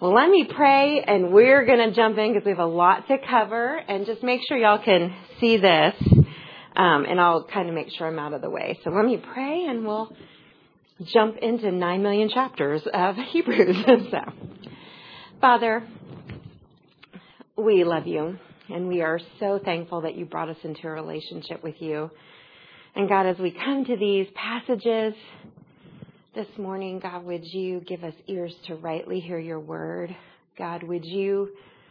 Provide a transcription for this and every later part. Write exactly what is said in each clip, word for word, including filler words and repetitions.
Well, let me pray, and we're going to jump in because we have a lot to cover. And just make sure y'all can see this, um, and I'll kind of make sure I'm out of the way. So let me pray, and we'll jump into nine million chapters of Hebrews. So, Father, we love you, and we are so thankful that you brought us into a relationship with you. And God, as we come to these passages this morning, God, would you give us ears to rightly hear your word? God, would you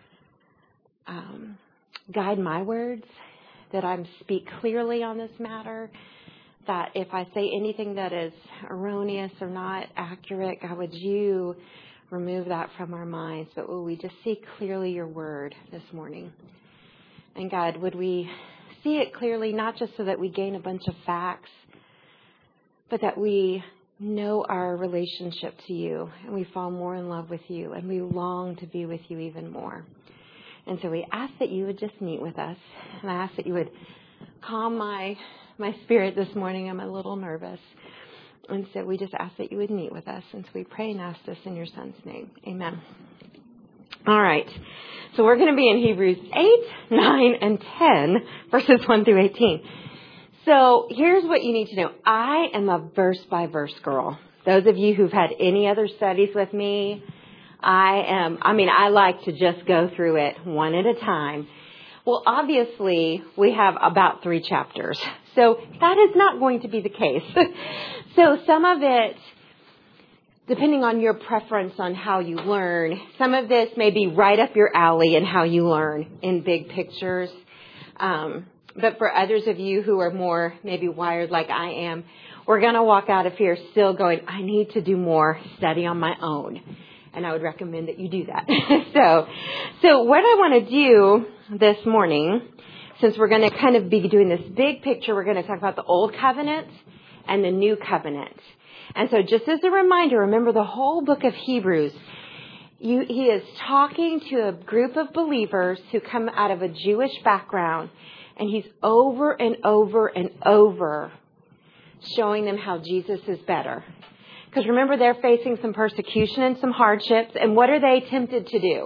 um, guide my words, that I speak clearly on this matter, that if I say anything that is erroneous or not accurate, God, would you remove that from our minds, but will we just see clearly your word this morning? And God, would we see it clearly, not just so that we gain a bunch of facts, but that we know our relationship to you, and we fall more in love with you, and we long to be with you even more. And so we ask that you would just meet with us, and I ask that you would calm my my spirit this morning. I'm a little nervous, and so we just ask that you would meet with us. And so we pray and ask this in your Son's name. Amen. All right, so we're going to be in Hebrews eight, nine, and ten, verses one through eighteen. So here's what you need to know. I am a verse-by-verse girl. Those of you who've had any other studies with me, I am, I mean, I like to just go through it one at a time. Well, obviously, we have about three chapters. So that is not going to be the case. So some of it, depending on your preference on how you learn, some of this may be right up your alley in how you learn in big pictures. Um But for others of you who are more maybe wired like I am, we're going to walk out of here still going, I need to do more study on my own. And I would recommend that you do that. so, so what I want to do this morning, since we're going to kind of be doing this big picture, we're going to talk about the Old Covenant and the New Covenant. And so just as a reminder, remember the whole book of Hebrews, you, he is talking to a group of believers who come out of a Jewish background. And he's over and over and over showing them how Jesus is better. Because remember, they're facing some persecution and some hardships. And what are they tempted to do?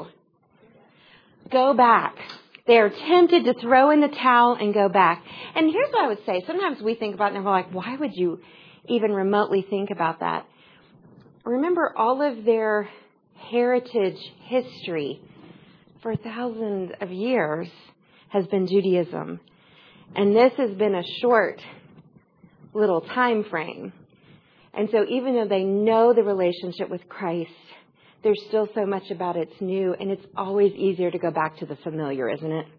Go back. They're tempted to throw in the towel and go back. And here's what I would say. Sometimes we think about it and we're like, why would you even remotely think about that? Remember, all of their heritage history for thousands of years has been Judaism. And this has been a short little time frame. And so even though they know the relationship with Christ, there's still so much about it's new, and it's always easier to go back to the familiar, isn't it?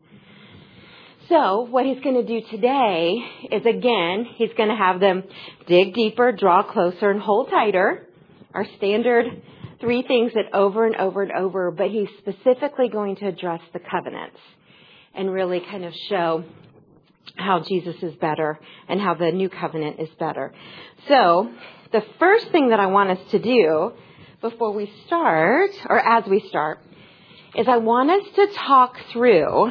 So what he's going to do today is, again, he's going to have them dig deeper, draw closer, and hold tighter. Our standard three things that over and over and over, but he's specifically going to address the covenants and really kind of show how Jesus is better and how the new covenant is better. So the first thing that I want us to do before we start, or as we start, is I want us to talk through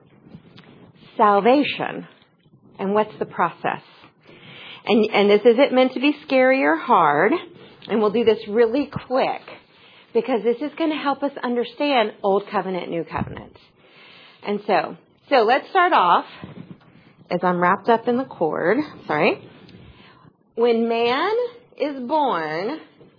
salvation and what's the process. And, and this isn't meant to be scary or hard, and we'll do this really quick because this is going to help us understand Old Covenant, New Covenant. And so, so let's start off, as I'm wrapped up in the cord, sorry. When man is born,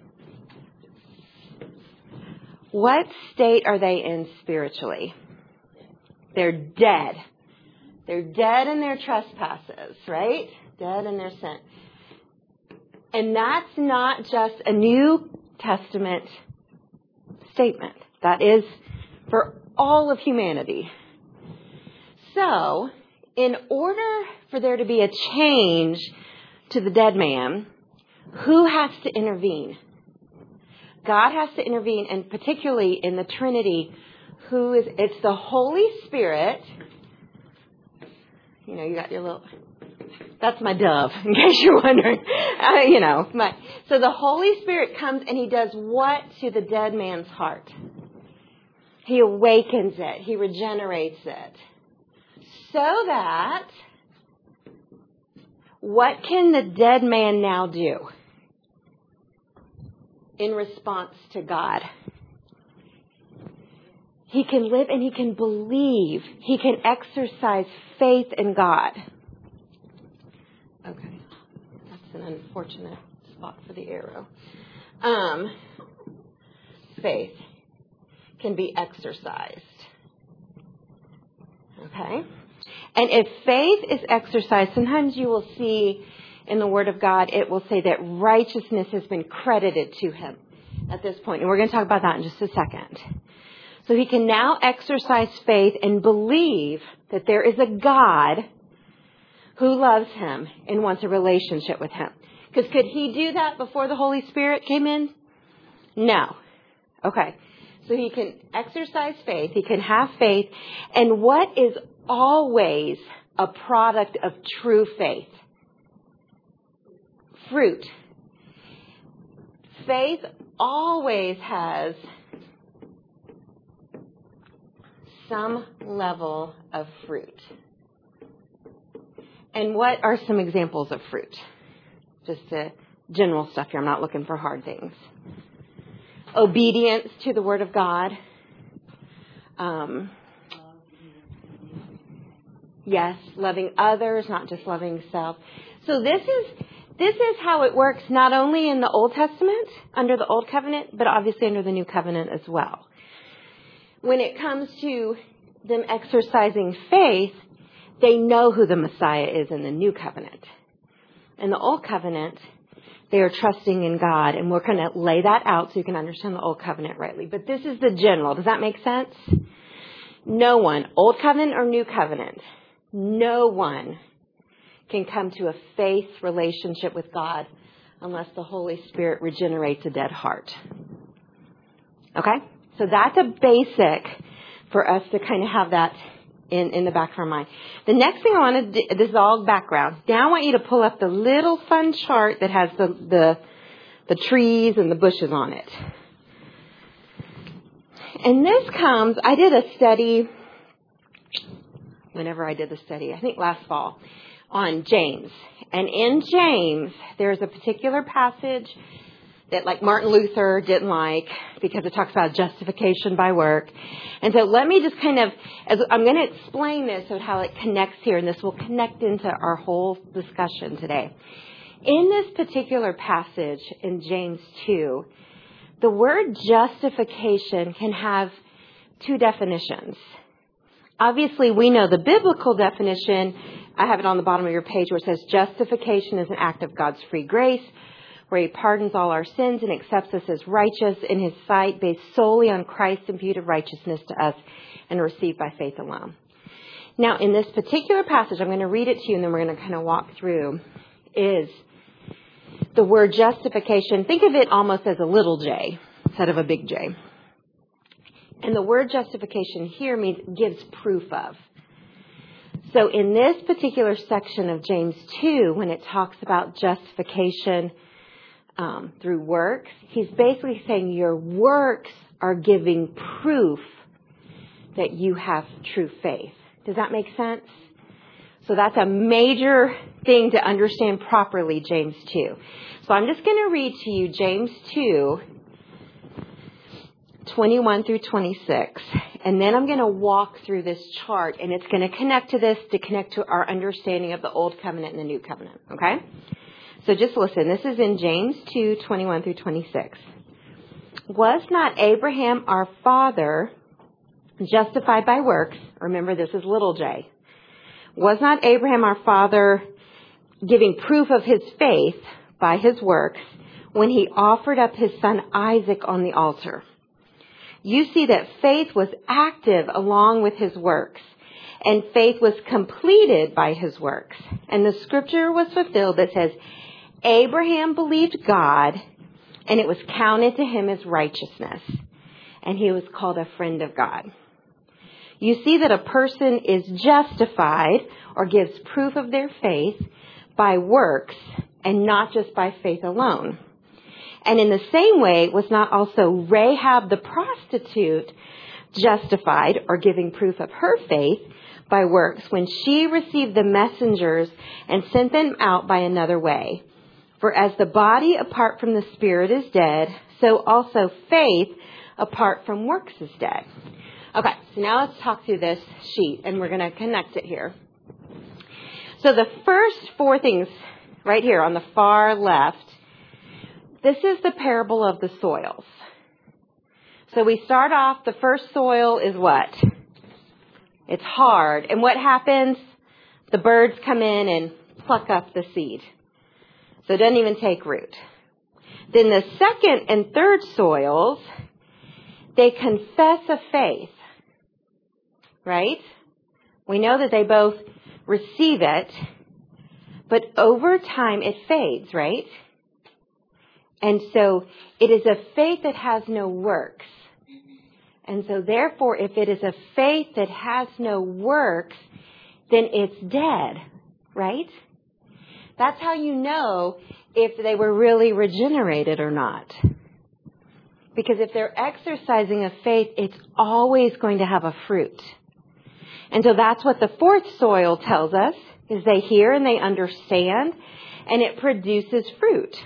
what state are they in spiritually? They're dead. They're dead in their trespasses, right? Dead in their sin. And that's not just a New Testament statement. That is for all of humanity. So, in order for there to be a change to the dead man, who has to intervene? God has to intervene, and particularly in the Trinity, who is, it's the Holy Spirit. You know, you got your little, that's my dove, in case you're wondering. Uh, you know, my, so the Holy Spirit comes and he does what to the dead man's heart? He awakens it. He regenerates it. So that, what can the dead man now do in response to God? He can live and he can believe. He can exercise faith in God. Okay. That's an unfortunate spot for the arrow. Um, faith can be exercised. Okay? And if faith is exercised, sometimes you will see in the Word of God, it will say that righteousness has been credited to him at this point. And we're going to talk about that in just a second. So he can now exercise faith and believe that there is a God who loves him and wants a relationship with him. Because could he do that before the Holy Spirit came in? No. Okay. So he can exercise faith. He can have faith. And what is always a product of true faith? Fruit. Faith always has some level of fruit. And what are some examples of fruit? Just the general stuff here. I'm not looking for hard things. Obedience to the Word of God. Um, yes, loving others, not just loving self. So this is this is how it works not only in the Old Testament, under the Old Covenant, but obviously under the New Covenant as well. When it comes to them exercising faith, they know who the Messiah is in the New Covenant. In the Old Covenant, they are trusting in God, and we're going to lay that out so you can understand the Old Covenant rightly. But this is the general. Does that make sense? No one, Old Covenant or New Covenant, no one can come to a faith relationship with God unless the Holy Spirit regenerates a dead heart. Okay? So that's a basic for us to kind of have that in, in the back of our mind. The next thing I want to do, this is all background. Now I want you to pull up the little fun chart that has the, the, the trees and the bushes on it. And this comes, I did a study, whenever I did the study, I think last fall, on James. And in James, there's a particular passage that like Martin Luther didn't like because it talks about justification by work. And so let me just kind of, as I'm going to explain this of how it connects here, and this will connect into our whole discussion today. In this particular passage in James two, the word justification can have two definitions. Obviously, we know the biblical definition. I have it on the bottom of your page where it says justification is an act of God's free grace, where he pardons all our sins and accepts us as righteous in his sight based solely on Christ's imputed righteousness to us and received by faith alone. Now, in this particular passage, I'm going to read it to you and then we're going to kind of walk through, is the word justification. Think of it almost as a little j instead of a big J. And the word justification here means gives proof of. So in this particular section of James two, when it talks about justification um, through works, he's basically saying your works are giving proof that you have true faith. Does that make sense? So that's a major thing to understand properly, James two. So I'm just going to read to you James two, twenty-one through twenty-six. And then I'm going to walk through this chart, and it's going to connect to this to connect to our understanding of the Old Covenant and the New Covenant. Okay? So just listen. This is in James two, twenty-one through twenty-six. Was not Abraham our father justified by works? Remember, this is little j. Was not Abraham our father giving proof of his faith by his works when he offered up his son Isaac on the altar? You see that faith was active along with his works, and faith was completed by his works. And the scripture was fulfilled that says, Abraham believed God, and it was counted to him as righteousness, and he was called a friend of God. You see that a person is justified or gives proof of their faith by works and not just by faith alone. And in the same way, was not also Rahab the prostitute justified or giving proof of her faith by works when she received the messengers and sent them out by another way? For as the body apart from the spirit is dead, so also faith apart from works is dead. Okay, so now let's talk through this sheet, and we're going to connect it here. So the first four things right here on the far left, this is the parable of the soils. So we start off, the first soil is what? It's hard. And what happens? The birds come in and pluck up the seed. So it doesn't even take root. Then the second and third soils, they confess a faith. Right? We know that they both receive it, but over time it fades, right? And so it is a faith that has no works. And so therefore, if it is a faith that has no works, then it's dead, right? That's how you know if they were really regenerated or not. Because if they're exercising a faith, it's always going to have a fruit. And so that's what the fourth soil tells us, is they hear and they understand, and it produces fruit.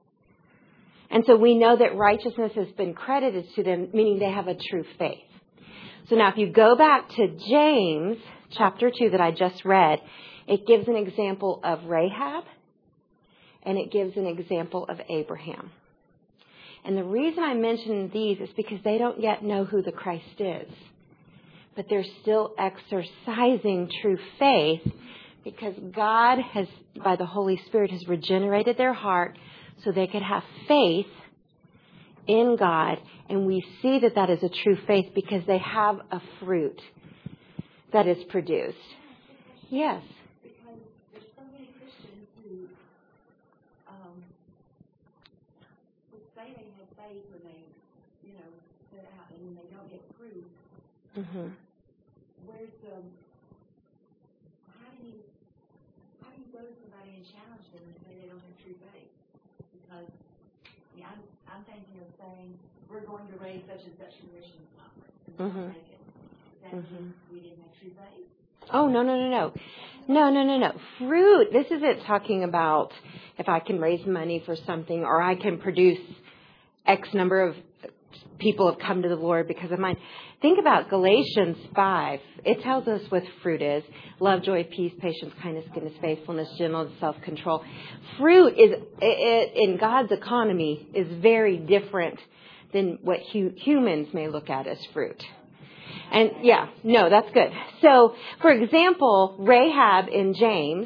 And so we know that righteousness has been credited to them, meaning they have a true faith. So now if you go back to James chapter two that I just read, it gives an example of Rahab, and it gives an example of Abraham. And the reason I mention these is because they don't yet know who the Christ is. But they're still exercising true faith because God has, by the Holy Spirit, has regenerated their heart so they could have faith in God. And we see that that is a true faith because they have a fruit that is produced. Yes. Because there's so many Christians who um, would say they have faith when they, you know, set out and they don't get fruit. Mm-hmm. Where's the, how do you, how do you go to somebody and challenge them and say they don't have true faith? Because, yeah, I'm, I'm thinking of saying, we're going to raise such and such commission conference and we Mm-hmm. don't make it. Does that Mm-hmm. mean we didn't have true faith? Oh, no, no, no, no. No, no, no, no. Fruit, this isn't talking about if I can raise money for something or I can produce X number of people have come to the Lord because of mine. Think about Galatians five. It tells us what fruit is. Love, joy, peace, patience, kindness, goodness, faithfulness, gentleness, self-control. Fruit is, it, in God's economy, is very different than what hu- humans may look at as fruit. And yeah, no, that's good. So, for example, Rahab in James,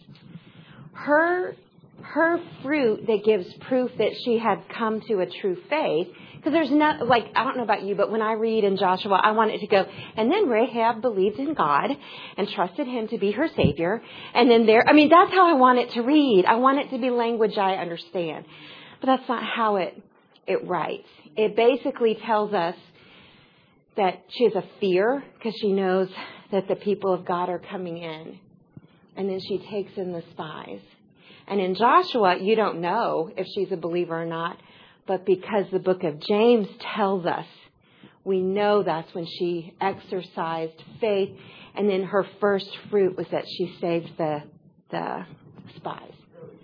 her her fruit that gives proof that she had come to a true faith, because there's not, like, I don't know about you, but when I read in Joshua, I want it to go, and then Rahab believed in God and trusted him to be her savior. And then there, I mean, that's how I want it to read. I want it to be language I understand. But that's not how it, it writes. It basically tells us that she has a fear because she knows that the people of God are coming in. And then she takes in the spies. And in Joshua, you don't know if she's a believer or not. But because the book of James tells us, we know that's when she exercised faith. And then her first fruit was that she saved the, the spies.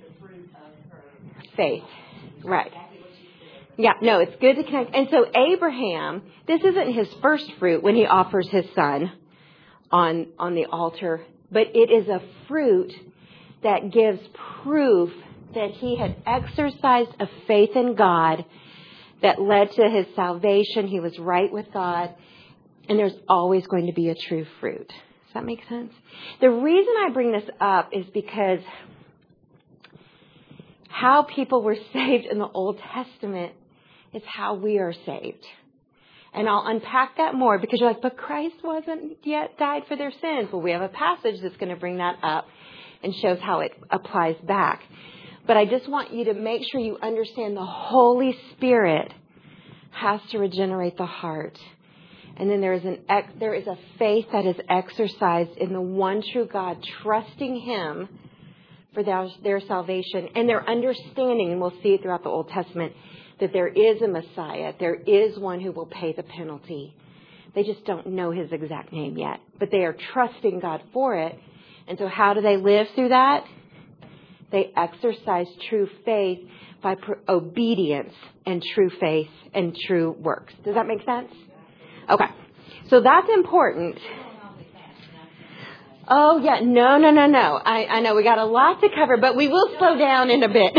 Faith. Right. Yeah, no, it's good to connect. And so Abraham, this isn't his first fruit when he offers his son on, on the altar, but it is a fruit that gives proof that he had exercised a faith in God that led to his salvation. He was right with God, and there's always going to be a true fruit. Does that make sense? The reason I bring this up is because how people were saved in the Old Testament is how we are saved. And I'll unpack that more because you're like, but Christ wasn't yet died for their sins. Well, we have a passage that's going to bring that up and shows how it applies back. But I just want you to make sure you understand the Holy Spirit has to regenerate the heart. And then there is an there is a faith that is exercised in the one true God, trusting Him for their, their salvation and their understanding, and we'll see it throughout the Old Testament, that there is a Messiah. There is one who will pay the penalty. They just don't know His exact name yet, but they are trusting God for it. And so how do they live through that? They exercise true faith by pro- obedience and true faith and true works. Does that make sense? Okay. So that's important. Oh, yeah. No, no, no, no. I, I know we got a lot to cover, but we will slow down in a bit.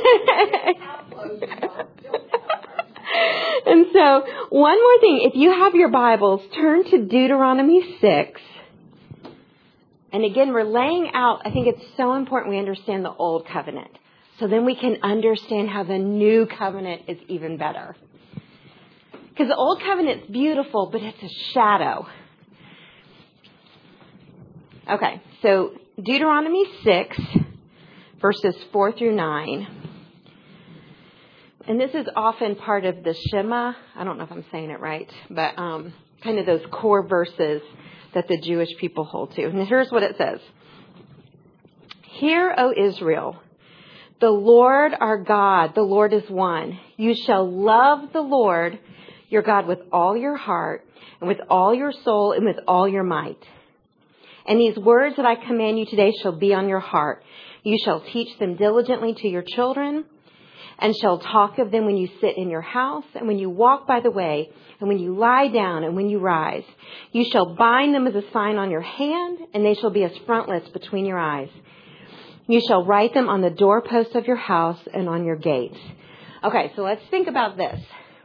And so one more thing. If you have your Bibles, turn to Deuteronomy six. And again, we're laying out, I think it's so important we understand the old covenant. So then we can understand how the new covenant is even better. Because the old covenant's beautiful, but it's a shadow. Okay, so Deuteronomy six, verses four through nine. And this is often part of the Shema. I don't know if I'm saying it right, but um, kind of those core verses that the Jewish people hold to. And here's what it says. Hear, O Israel, the Lord our God, the Lord is one. You shall love the Lord your God with all your heart and with all your soul and with all your might. And these words that I command you today shall be on your heart. You shall teach them diligently to your children and shall talk of them when you sit in your house and when you walk by the way and when you lie down and when you rise. You shall bind them as a sign on your hand, and they shall be as frontlets between your eyes. You shall write them on the doorposts of your house and on your gates. Okay, so let's think about this.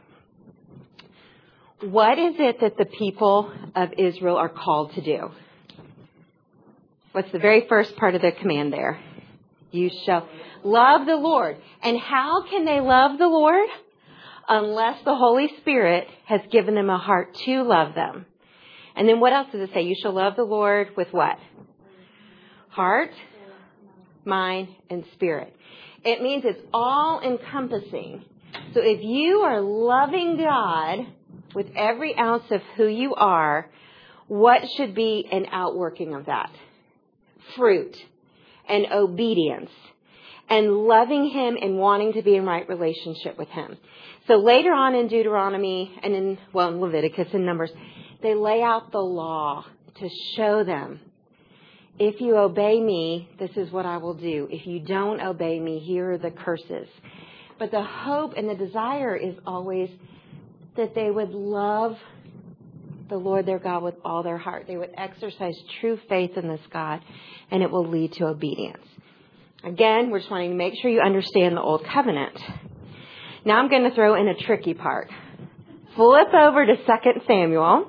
What is it that the people of Israel are called to do? What's the very first part of the command there? You shall love the Lord. And how can they love the Lord? Unless the Holy Spirit has given them a heart to love them. And then what else does it say? You shall love the Lord with what? Heart, mind, and spirit. It means it's all encompassing. So if you are loving God with every ounce of who you are, what should be an outworking of that? Fruit and obedience and loving Him and wanting to be in right relationship with Him. So later on in Deuteronomy and in, well, in Leviticus and Numbers, they lay out the law to show them, if you obey me, this is what I will do. If you don't obey me, here are the curses. But the hope and the desire is always that they would love the Lord their God with all their heart. They would exercise true faith in this God, and it will lead to obedience. Again, we're just wanting to make sure you understand the Old Covenant. Now I'm going to throw in a tricky part. Flip over to Second Samuel.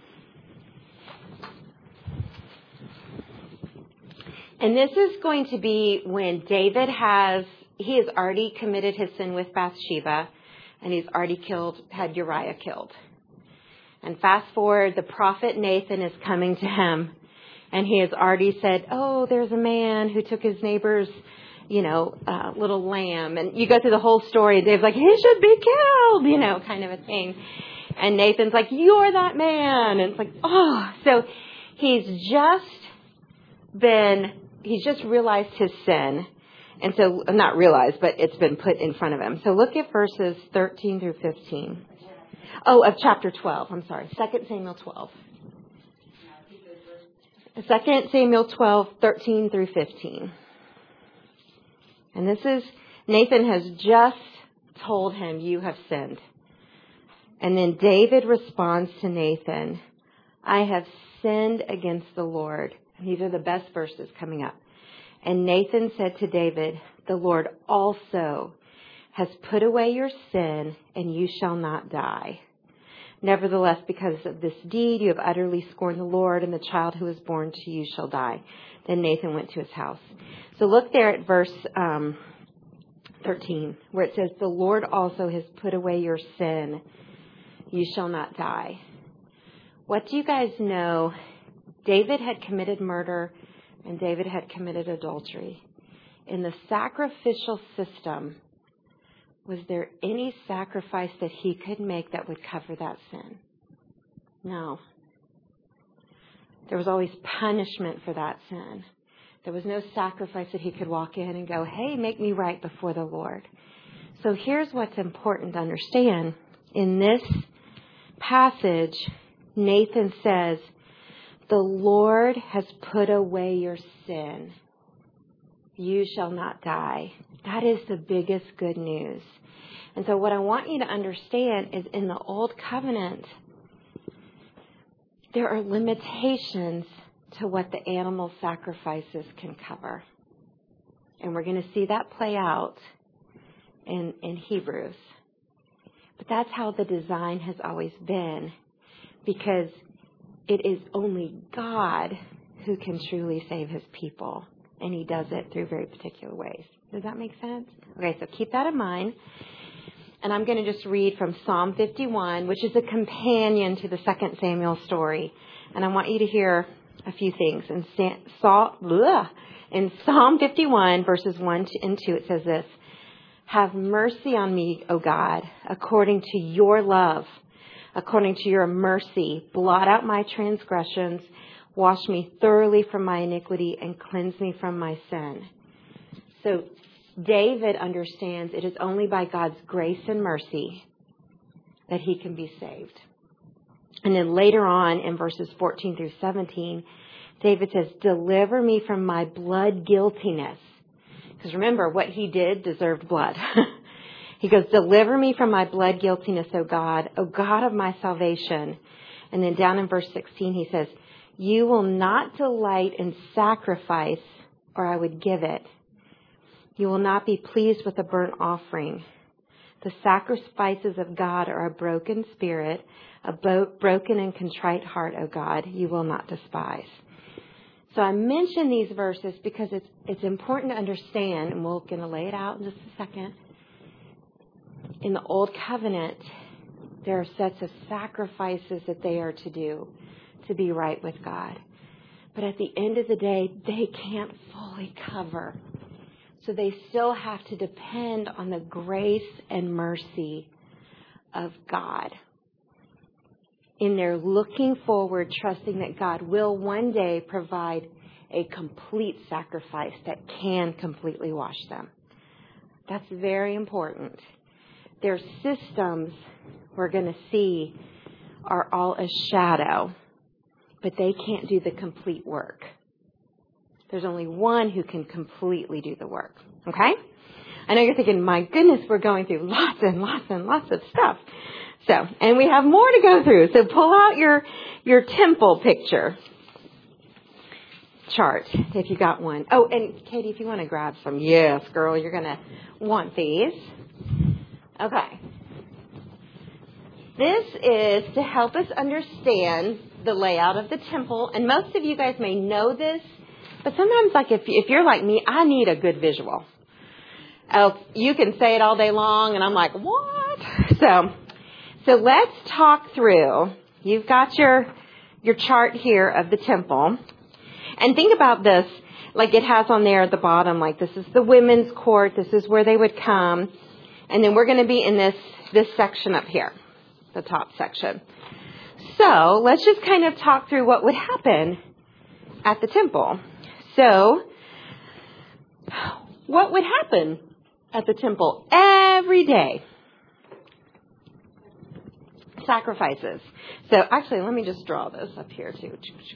And this is going to be when David has, he has already committed his sin with Bathsheba, and he's already killed, had Uriah killed. And fast forward, the prophet Nathan is coming to him, and he has already said, oh, there's a man who took his neighbor's, you know, uh, little lamb. And you go through the whole story, and Dave's like, he should be killed, you know, kind of a thing. And Nathan's like, you're that man. And it's like, oh. So he's just been, he's just realized his sin. And so, not realized, but it's been put in front of him. So look at verses thirteen through fifteen. Oh, of chapter twelve. I'm sorry. Second Samuel twelve. Second Samuel twelve, thirteen through fifteen. And this is, Nathan has just told him, you have sinned. And then David responds to Nathan, I have sinned against the Lord. And these are the best verses coming up. And Nathan said to David, the Lord also has put away your sin, and you shall not die. Nevertheless, because of this deed, you have utterly scorned the Lord, and the child who is born to you shall die. Then Nathan went to his house. So look there at verse um, thirteen, where it says, the Lord also has put away your sin. You shall not die. What do you guys know? David had committed murder, and David had committed adultery. In the sacrificial system, was there any sacrifice that he could make that would cover that sin? No. There was always punishment for that sin. There was no sacrifice that he could walk in and go, hey, make me right before the Lord. So here's what's important to understand. In this passage, Nathan says, the Lord has put away your sin. You shall not die. That is the biggest good news. And so what I want you to understand is in the Old Covenant, there are limitations to what the animal sacrifices can cover. And we're going to see that play out in, in Hebrews. But that's how the design has always been, because it is only God who can truly save his people. And he does it through very particular ways. Does that make sense? Okay, so keep that in mind. And I'm going to just read from Psalm fifty-one, which is a companion to the Second Samuel story. And I want you to hear a few things. In, in Psalm fifty-one, verses one and two, it says this: "Have mercy on me, O God, according to your love, according to your mercy. Blot out my transgressions. Wash me thoroughly from my iniquity and cleanse me from my sin." So David understands it is only by God's grace and mercy that he can be saved. And then later on in verses fourteen through seventeen, David says, "Deliver me from my blood guiltiness." Because remember, what he did deserved blood. He goes, "Deliver me from my blood guiltiness, O God, O God of my salvation." And then down in verse sixteen, he says, "You will not delight in sacrifice, or I would give it. You will not be pleased with a burnt offering. The sacrifices of God are a broken spirit, a bo- broken and contrite heart, O God, you will not despise." So I mention these verses because it's it's important to understand, and we're going to lay it out in just a second. In the Old Covenant, there are sets of sacrifices that they are to do to be right with God. But at the end of the day, they can't fully cover. So they still have to depend on the grace and mercy of God. In their looking forward, trusting that God will one day provide a complete sacrifice that can completely wash them. That's very important. Their systems, we're going to see, are all a shadow, but they can't do the complete work. There's only one who can completely do the work. Okay? I know you're thinking, my goodness, we're going through lots and lots and lots of stuff. So, and we have more to go through. So pull out your, your temple picture chart if you got one. Oh, and Katie, if you want to grab some. Yes, girl, you're going to want these. Okay. This is to help us understand the layout of the temple. And most of you guys may know this, but sometimes, like, if, if you're like me, I need a good visual. Oh, you can say it all day long, and I'm like, what? So, so let's talk through. You've got your your chart here of the temple. And think about this, like it has on there at the bottom, like this is the women's court. This is where they would come. And then we're going to be in this, this section up here, the top section. So let's just kind of talk through what would happen at the temple. So what would happen at the temple every day? Sacrifices. So actually, let me just draw this up here too.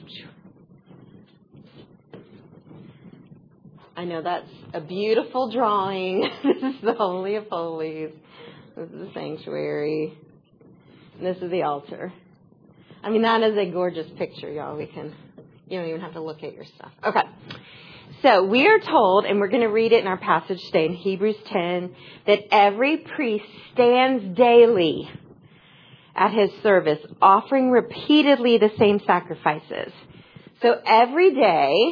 I know that's a beautiful drawing. This is the Holy of Holies. This is the sanctuary. And this is the altar. I mean, that is a gorgeous picture, y'all. We can, you don't even have to look at your stuff. Okay. So we are told, and we're going to read it in our passage today in Hebrews ten, that every priest stands daily at his service, offering repeatedly the same sacrifices. So every day,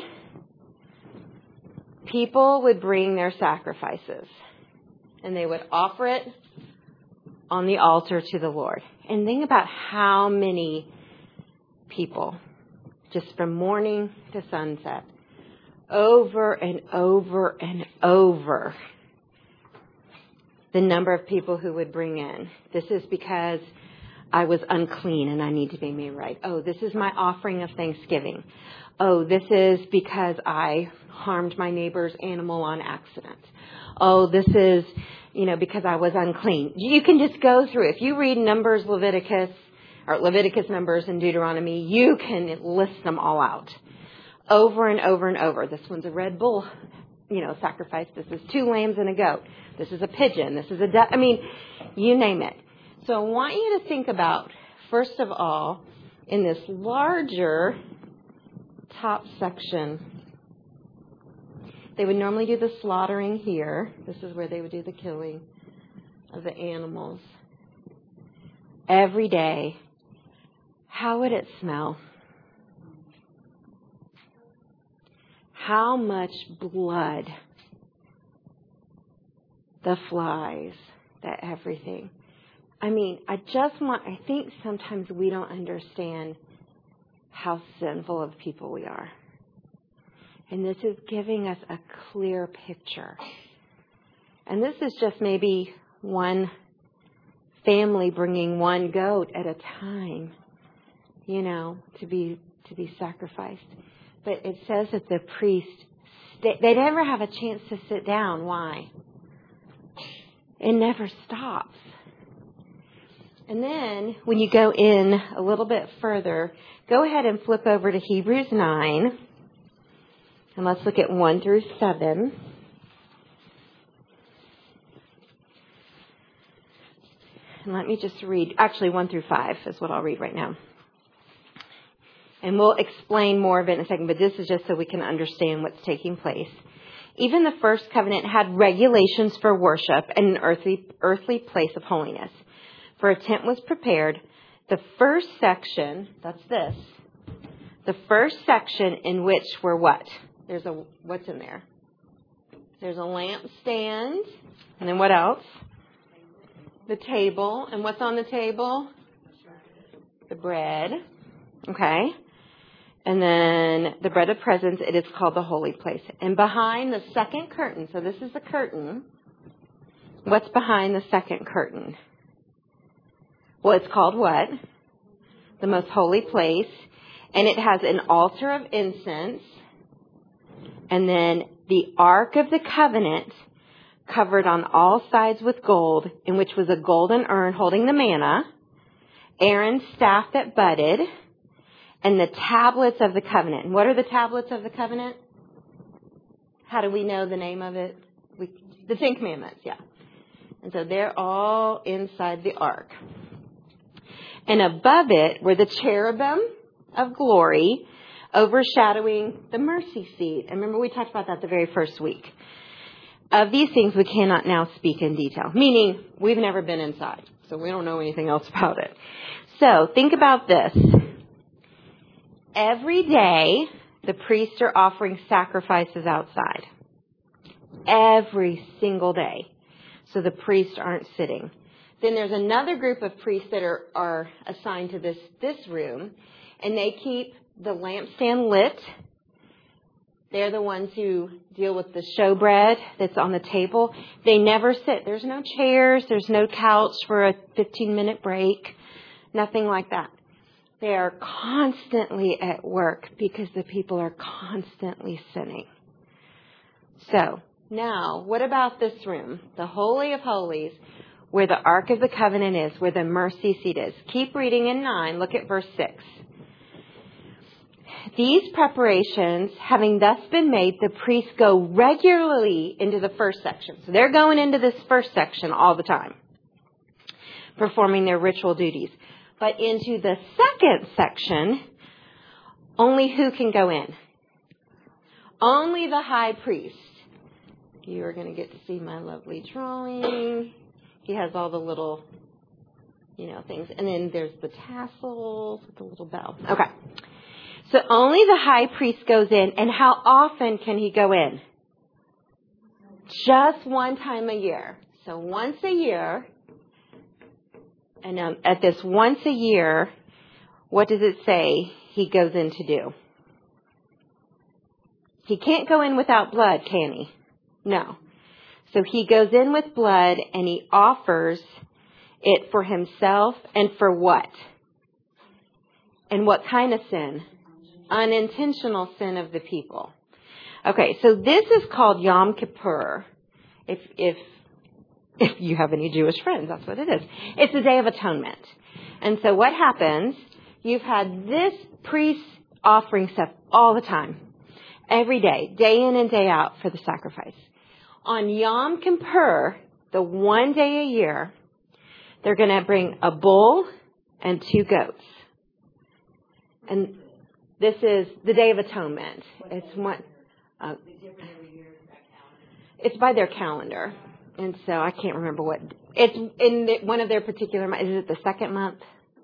people would bring their sacrifices, and they would offer it on the altar to the Lord. And think about how many people, just from morning to sunset, over and over and over, the number of people who would bring in. This is because I was unclean and I need to be made right. Oh, this is my offering of thanksgiving. Oh, this is because I harmed my neighbor's animal on accident. Oh, this is, you know, because I was unclean. You can just go through. If you read Numbers, Leviticus, or Leviticus, Numbers, and Deuteronomy, you can list them all out over and over and over. This one's a red bull, you know, sacrifice. This is two lambs and a goat. This is a pigeon. This is a duck. I mean, you name it. So I want you to think about, first of all, in this larger top section. They would normally do the slaughtering here. This is where they would do the killing of the animals. Every day. How would it smell? How much blood, the flies, the everything. I mean, I just want, I think sometimes we don't understand how sinful of people we are. And this is giving us a clear picture. And this is just maybe one family bringing one goat at a time, you know, to be to be sacrificed. But it says that the priest, they, they never have a chance to sit down. Why? It never stops. And then when you go in a little bit further, go ahead and flip over to Hebrews nine. And let's look at one through seven. And let me just read, actually one through five is what I'll read right now. And we'll explain more of it in a second, but this is just so we can understand what's taking place. Even the first covenant had regulations for worship and an earthly, earthly place of holiness. For a tent was prepared. The first section, that's this, the first section in which were what? There's a, what's in there? There's a lampstand. And then what else? The table. And what's on the table? The bread. Okay. And then the bread of presence, it is called the holy place. And behind the second curtain, so this is the curtain. What's behind the second curtain? Well, it's called what? The most holy place. And it has an altar of incense. And then the Ark of the Covenant, covered on all sides with gold, in which was a golden urn holding the manna, Aaron's staff that budded, and the tablets of the covenant. And what are the tablets of the covenant? How do we know the name of it? We, the Ten Commandments, yeah. And so they're all inside the ark. And above it were the cherubim of glory, overshadowing the mercy seat. And remember, we talked about that the very first week. Of these things, we cannot now speak in detail, meaning we've never been inside, so we don't know anything else about it. So think about this. Every day, the priests are offering sacrifices outside. Every single day. So the priests aren't sitting. Then there's another group of priests that are, are assigned to this, this room, and they keep the lampstand lit. They're the ones who deal with the showbread that's on the table. They never sit. There's no chairs. There's no couch for a fifteen-minute break. Nothing like that. They are constantly at work because the people are constantly sinning. So, now, what about this room? The Holy of Holies, where the Ark of the Covenant is, where the mercy seat is. Keep reading in nine. Look at verse six. These preparations, having thus been made, the priests go regularly into the first section. So they're going into this first section all the time, performing their ritual duties. But into the second section, only who can go in? Only the high priest. You are going to get to see my lovely drawing. He has all the little, you know, things. And then there's the tassels with the little bell. Okay. So only the high priest goes in. And how often can he go in? Just one time a year. So once a year. And um, at this once a year, what does it say he goes in to do? He can't go in without blood, can he? No. So he goes in with blood and he offers it for himself and for what? And what kind of sin? Unintentional sin of the people. Okay, so this is called Yom Kippur. If, if, if you have any Jewish friends, that's what it is. It's the Day of Atonement. And so what happens, you've had this priest offering stuff all the time. Every day, day in and day out for the sacrifice. On Yom Kippur, the one day a year, they're going to bring a bull and two goats. And this is the Day of Atonement. It's one. Uh, it's by their calendar, and so I can't remember what. It's in the, one of their particular. Is it the second month?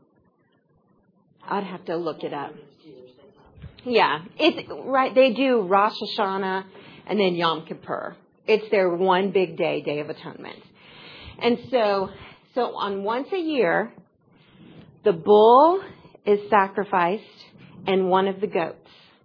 I'd have to look it up. Yeah, it's right. They do Rosh Hashanah and then Yom Kippur. It's their one big day, Day of Atonement. And so, so on once a year, the bull is sacrificed and one of the goats.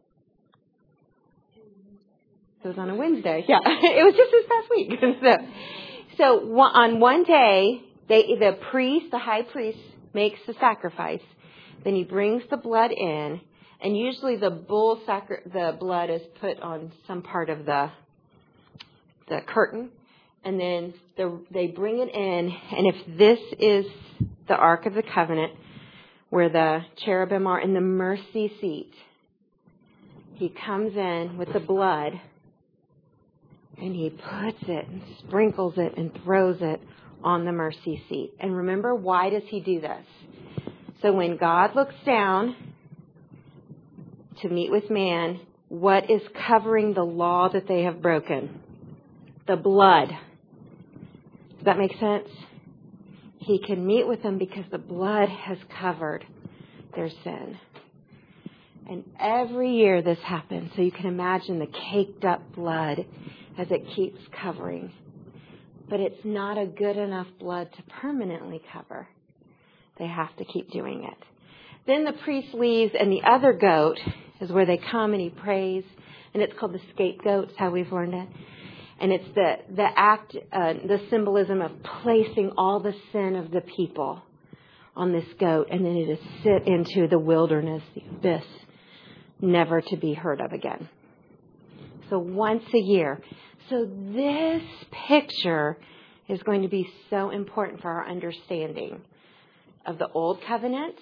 It was on a Wednesday. Yeah, it was just this past week. so, so on one day, they the priest, the high priest, makes the sacrifice. Then he brings the blood in, and usually the bull sacri- the blood is put on some part of the the curtain, and then the, they bring it in. And if this is the Ark of the Covenant, where the cherubim are in the mercy seat, he comes in with the blood, and he puts it, and sprinkles it, and throws it on the mercy seat. And remember, why does he do this? So when God looks down to meet with man, what is covering the law that they have broken? The blood. Does that make sense? He can meet with them because the blood has covered their sin. And every year this happens. So you can imagine the caked up blood as it keeps covering. But it's not a good enough blood to permanently cover. They have to keep doing it. Then the priest leaves, and the other goat is where they come and he prays. And it's called the scapegoat. It's how we've learned it. And it's the, the act, uh, the symbolism of placing all the sin of the people on this goat. And then it is sit into the wilderness, the abyss, never to be heard of again. So once a year. So this picture is going to be so important for our understanding of the Old Covenant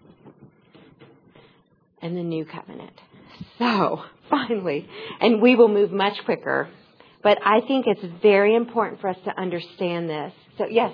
and the New Covenant. So, finally, and we will move much quicker, but I think it's very important for us to understand this. So, yes?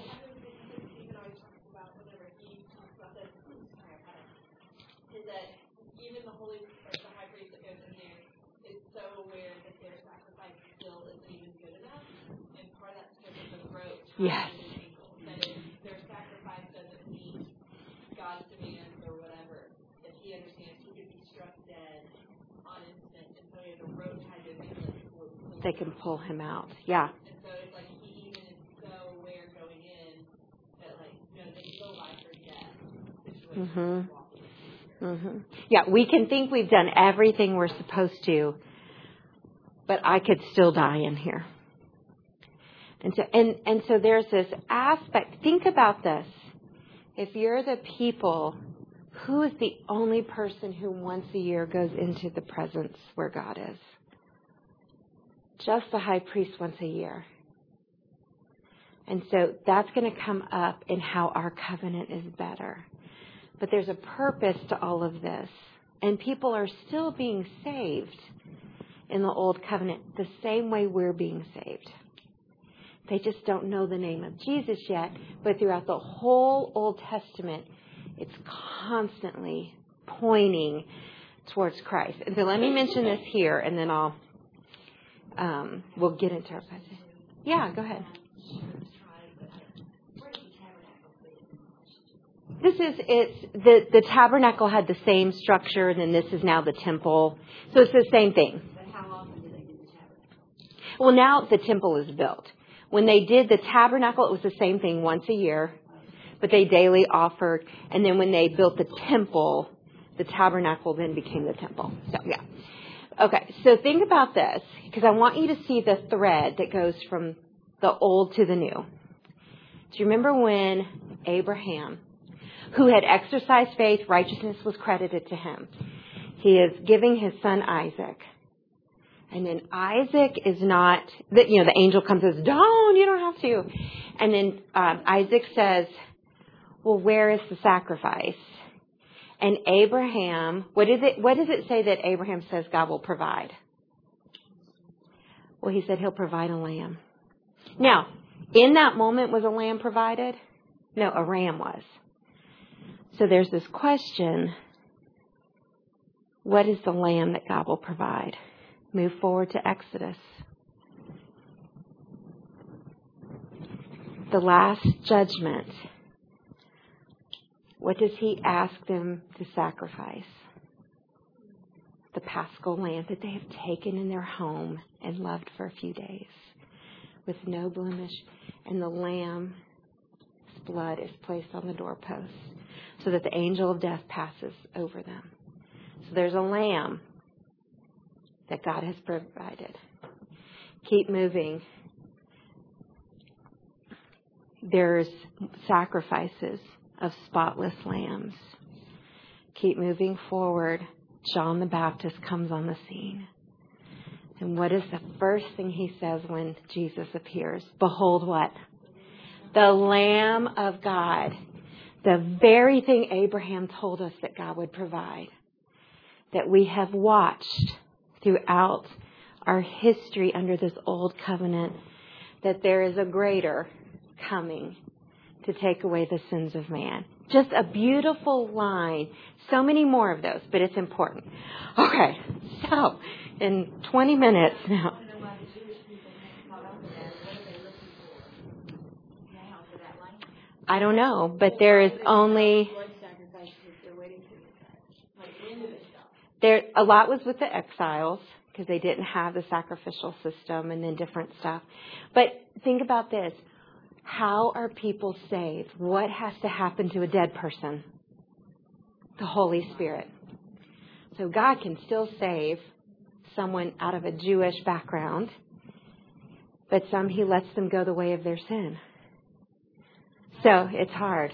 Yes. Their sacrifice doesn't meet God's demands or whatever. That he understands he could be struck dead on instant, and so he has a rope tied to his ankle. They can pull him out. Yeah. And so it's like he even is so aware going in that, like, you know, they go life or death situation. Mm-hmm. Mm-hmm. Yeah, we can think we've done everything we're supposed to, but I could still die in here. And so, and, and so there's this aspect. Think about this. If you're the people, who is the only person who once a year goes into the presence where God is? Just the high priest once a year. And so that's going to come up in how our covenant is better. But there's a purpose to all of this. And people are still being saved in the Old Covenant the same way we're being saved. They just don't know the name of Jesus yet, but throughout the whole Old Testament, it's constantly pointing towards Christ. And so let me mention this here, and then I'll um, we'll get into our passage. Yeah, go ahead. This is it's the the tabernacle had the same structure, and then this is now the temple, so it's the same thing. But how often do they do the tabernacle? Well, now the temple is built. When they did the tabernacle, it was the same thing once a year, but they daily offered. And then when they built the temple, the tabernacle then became the temple. So, yeah. Okay, so think about this, because I want you to see the thread that goes from the old to the new. Do you remember when Abraham, who had exercised faith, righteousness was credited to him? He is giving his son Isaac. And then Isaac is not, you know, the angel comes and says, don't, you don't have to. And then um, Isaac says, well, where is the sacrifice? And Abraham, what is it, what does it say that Abraham says God will provide? Well, he said he'll provide a lamb. Now, in that moment, was a lamb provided? No, a ram was. So there's this question, What is the lamb that God will provide? Move forward to Exodus. The last judgment. What does he ask them to sacrifice? The Paschal lamb that they have taken in their home and loved for a few days with no blemish. And the lamb's blood is placed on the doorpost so that the angel of death passes over them. So there's a lamb that God has provided. Keep moving. There's sacrifices of spotless lambs. Keep moving forward. John the Baptist comes on the scene. And what is the first thing he says when Jesus appears? Behold what? The Lamb of God. The very thing Abraham told us that God would provide. That we have watched throughout our history under this old covenant. That there is a greater coming to take away the sins of man. Just a beautiful line. So many more of those, but it's important. Okay, so in twenty minutes now. I don't know, but there is only there. A lot was with the exiles because they didn't have the sacrificial system and then different stuff. But think about this. How are people saved? What has to happen to a dead person? The Holy Spirit. So God can still save someone out of a Jewish background, but some he lets them go the way of their sin. So it's hard.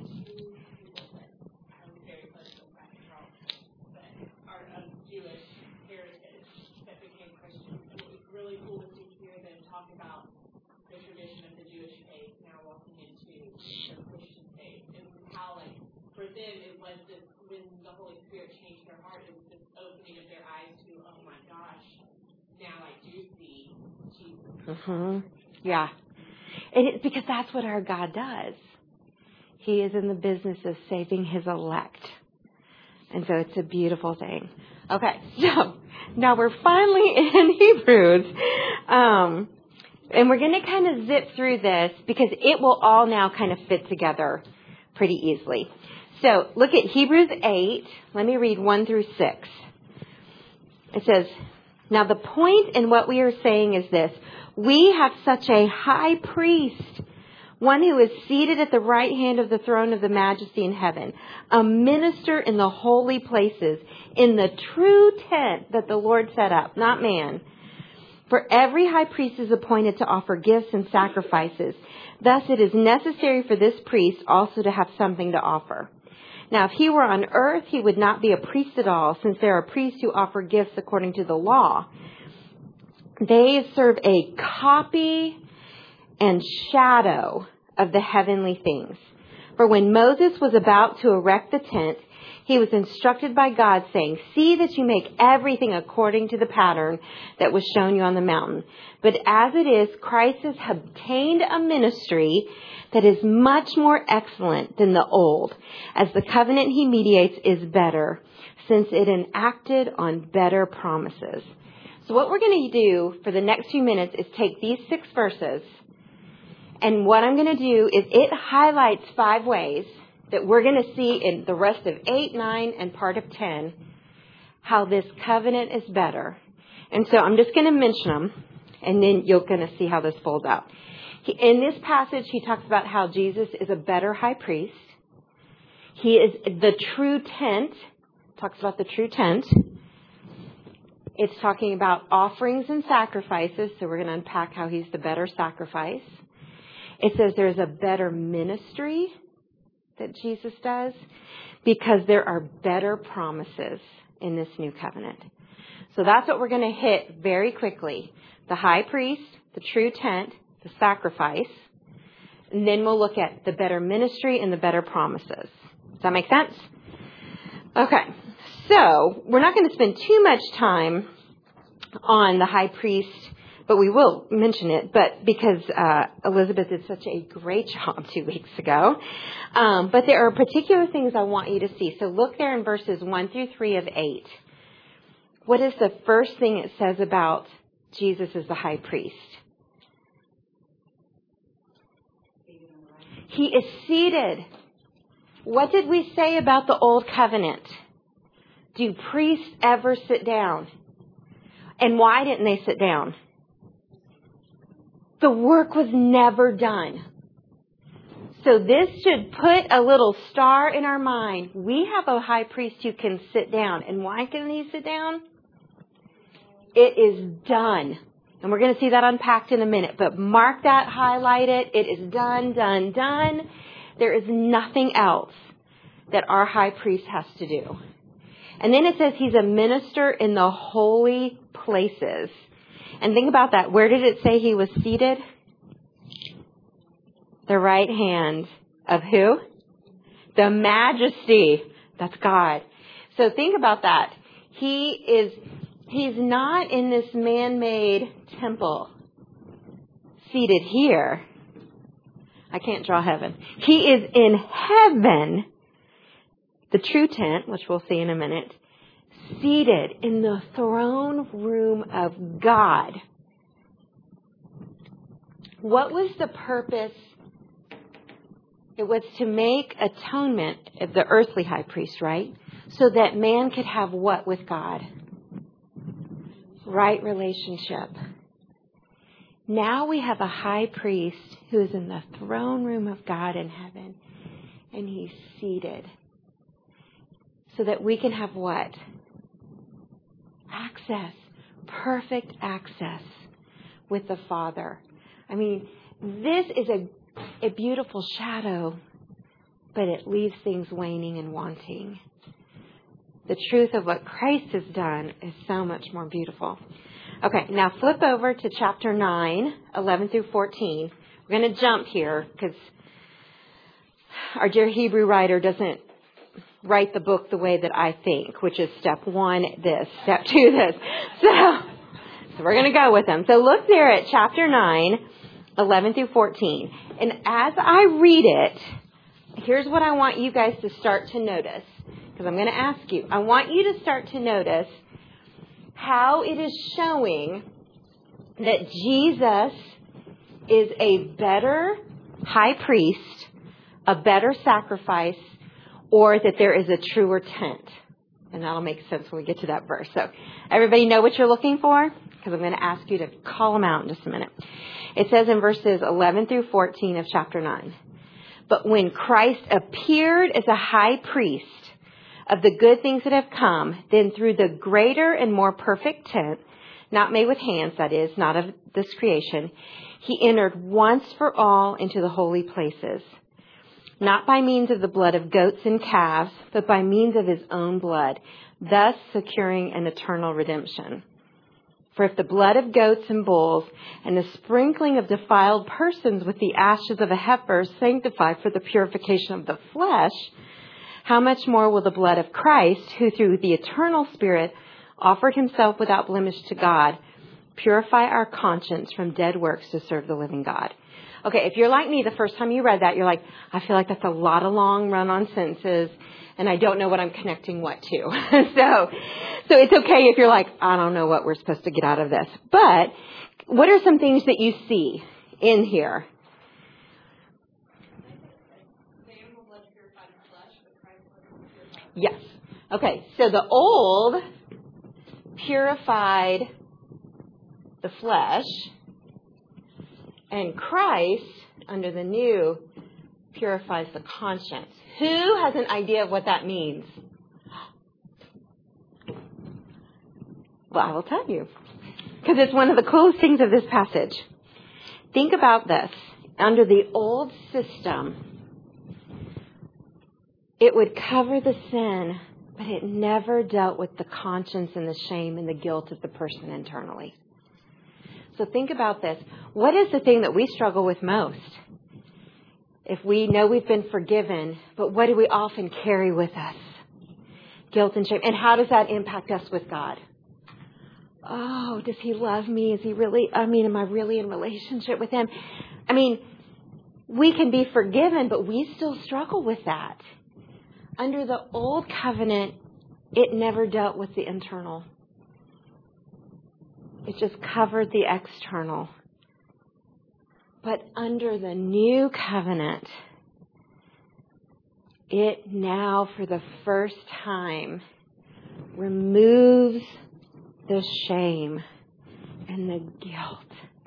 For them, it was this, when the Holy Spirit changed their heart, it was this opening of their eyes to, oh my gosh, now I do see Jesus. Mm-hmm. Yeah. And it's because that's what our God does. He is in the business of saving his elect. And so it's a beautiful thing. Okay, so now we're finally in Hebrews. Um, and we're going to kind of zip through this because it will all now kind of fit together pretty easily. So look at Hebrews eight. Let me read one through six. It says, now the point in what we are saying is this. We have such a high priest, one who is seated at the right hand of the throne of the majesty in heaven, a minister in the holy places, in the true tent that the Lord set up, not man. For every high priest is appointed to offer gifts and sacrifices. Thus it is necessary for this priest also to have something to offer. Now, if he were on earth, he would not be a priest at all, since there are priests who offer gifts according to the law. They serve a copy and shadow of the heavenly things. For when Moses was about to erect the tent, he was instructed by God, saying, see that you make everything according to the pattern that was shown you on the mountain. But as it is, Christ has obtained a ministry that is much more excellent than the old, as the covenant he mediates is better, since it enacted on better promises. So what we're going to do for the next few minutes is take these six verses, and what I'm going to do is it highlights five ways that we're going to see in the rest of eight, nine, and part of ten, how this covenant is better. And so I'm just going to mention them, and then you're going to see how this folds out. He, in this passage, he talks about how Jesus is a better high priest. He is the true tent. Talks about the true tent. It's talking about offerings and sacrifices. So we're going to unpack how he's the better sacrifice. It says there's a better ministry that Jesus does because there are better promises in this new covenant. So that's what we're going to hit very quickly. The high priest, the true tent, the sacrifice, and then we'll look at the better ministry and the better promises. Does that make sense? Okay, so we're not going to spend too much time on the high priest, but we will mention it, but because uh, Elizabeth did such a great job two weeks ago. Um, but there are particular things I want you to see. So look there in verses one through three of eight. what is the first thing it says about Jesus as the high priest? He is seated. What did we say about the old covenant? Do priests ever sit down? And why didn't they sit down? The work was never done. So this should put a little star in our mind. We have a high priest who can sit down. And why can he sit down? It is done. And we're going to see that unpacked in a minute. But mark that, highlight it. It is done, done, done. There is nothing else that our high priest has to do. And then it says he's a minister in the holy places. And think about that. Where did it say he was seated? The right hand of who? The majesty. That's God. So think about that. He is, he's not in this man-made temple seated here. I can't draw heaven. He is in heaven, the true tent, which we'll see in a minute, seated in the throne room of God. What was the purpose? It was to make atonement of the earthly high priest, right? So that man could have what with God? Right relationship. Now we have a high priest who is in the throne room of God in heaven. And he's seated. So that we can have what? Access. Perfect access with the Father. I mean, this is a A beautiful shadow, but it leaves things waning and wanting. The truth of what Christ has done is so much more beautiful. Okay, now flip over to chapter nine, eleven through fourteen. We're going to jump here because our dear Hebrew writer doesn't write the book the way that I think, which is step one, this, step two, this. So, so we're going to go with them. So look there at chapter nine, eleven through fourteen. And as I read it, here's what I want you guys to start to notice. Because I'm going to ask you. I want you to start to notice how it is showing that Jesus is a better high priest, a better sacrifice, or that there is a truer tent. And that'll make sense when we get to that verse. So everybody know what you're looking for? Because I'm going to ask you to call them out in just a minute. It says in verses eleven through fourteen of chapter nine, but when Christ appeared as a high priest of the good things that have come, then through the greater and more perfect tent, not made with hands, that is, not of this creation, he entered once for all into the holy places, not by means of the blood of goats and calves, but by means of his own blood, thus securing an eternal redemption. For if the blood of goats and bulls and the sprinkling of defiled persons with the ashes of a heifer sanctify for the purification of the flesh, how much more will the blood of Christ, who through the eternal Spirit offered himself without blemish to God, purify our conscience from dead works to serve the living God? Okay, if you're like me, the first time you read that, you're like, I feel like that's a lot of long run-on sentences, and I don't know what I'm connecting what to. so, so it's okay if you're like, I don't know what we're supposed to get out of this. But what are some things that you see in here? Yes. Okay, so the old purified the flesh, and Christ, under the new, purifies the conscience. Who has an idea of what that means? Well, I will tell you. Because it's one of the coolest things of this passage. Think about this. Under the old system, it would cover the sin, but it never dealt with the conscience and the shame and the guilt of the person internally. So think about this. What is the thing that we struggle with most? If we know we've been forgiven, but what do we often carry with us? Guilt and shame. And how does that impact us with God? Oh, does he love me? Is he really, I mean, am I really in relationship with him? I mean, we can be forgiven, but we still struggle with that. Under the old covenant, it never dealt with the internal It just covered the external. But under the new covenant, it now, for the first time, removes the shame and the guilt.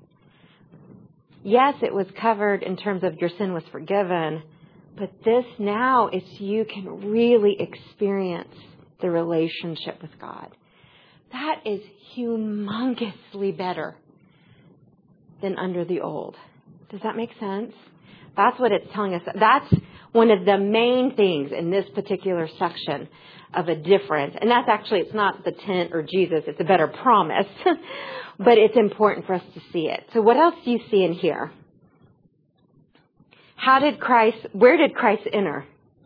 Yes, it was covered in terms of your sin was forgiven, but this now is you can really experience the relationship with God. That is humongously better than under the old. Does that make sense? That's what it's telling us. That's one of the main things in this particular section of a difference. And that's actually, it's not the tent or Jesus. It's a better promise. But it's important for us to see it. So what else do you see in here? How did Christ, where did Christ enter?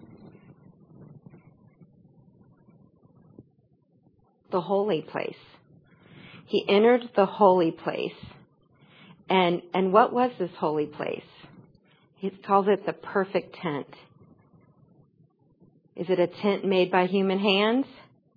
The holy place. He entered the holy place. And and what was this holy place? He calls it the perfect tent. Is it a tent made by human hands?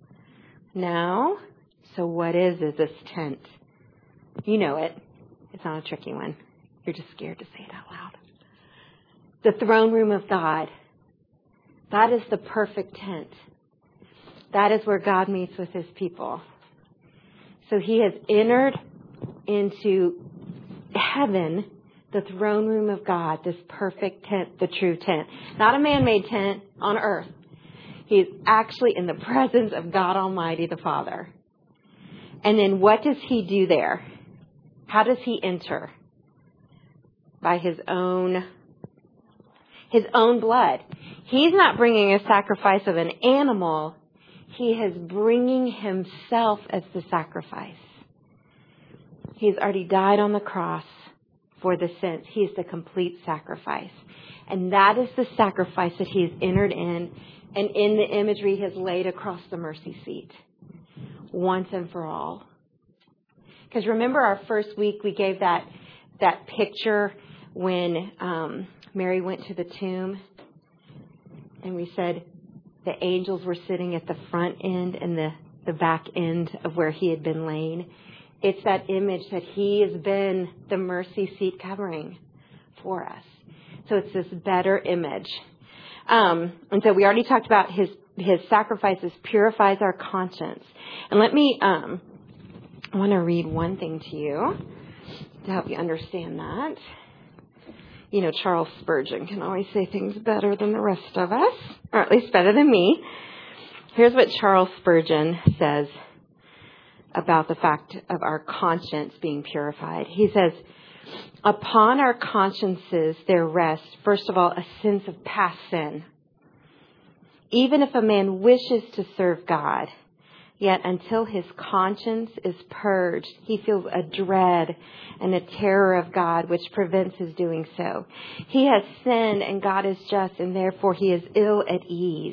No. So what is, is this tent? You know it. It's not a tricky one. You're just scared to say it out loud. The throne room of God. That is the perfect tent. That is where God meets with his people. So he has entered into heaven, the throne room of God, this perfect tent, the true tent. Not a man-made tent on earth. He's actually in the presence of God Almighty, the Father. And then what does he do there? How does he enter? By his own, his own blood. He's not bringing a sacrifice of an animal. He is bringing himself as the sacrifice. He's already died on the cross for the sins. He is the complete sacrifice. And that is the sacrifice that he has entered in. And in the imagery, he has laid across the mercy seat. Once and for all. Because remember our first week, we gave that, that picture when um, Mary went to the tomb. And we said the angels were sitting at the front end and the, the back end of where he had been laid. It's that image that he has been the mercy seat covering for us. So it's this better image. Um, and so we already talked about his, his sacrifices purifies our conscience. And let me, um, I want to read one thing to you to help you understand that. You know, Charles Spurgeon can always say things better than the rest of us, or at least better than me. Here's what Charles Spurgeon says about the fact of our conscience being purified. He says, upon our consciences there rests, first of all, a sense of past sin. Even if a man wishes to serve God, yet until his conscience is purged, he feels a dread and a terror of God, which prevents his doing so. He has sinned, and God is just, and therefore he is ill at ease.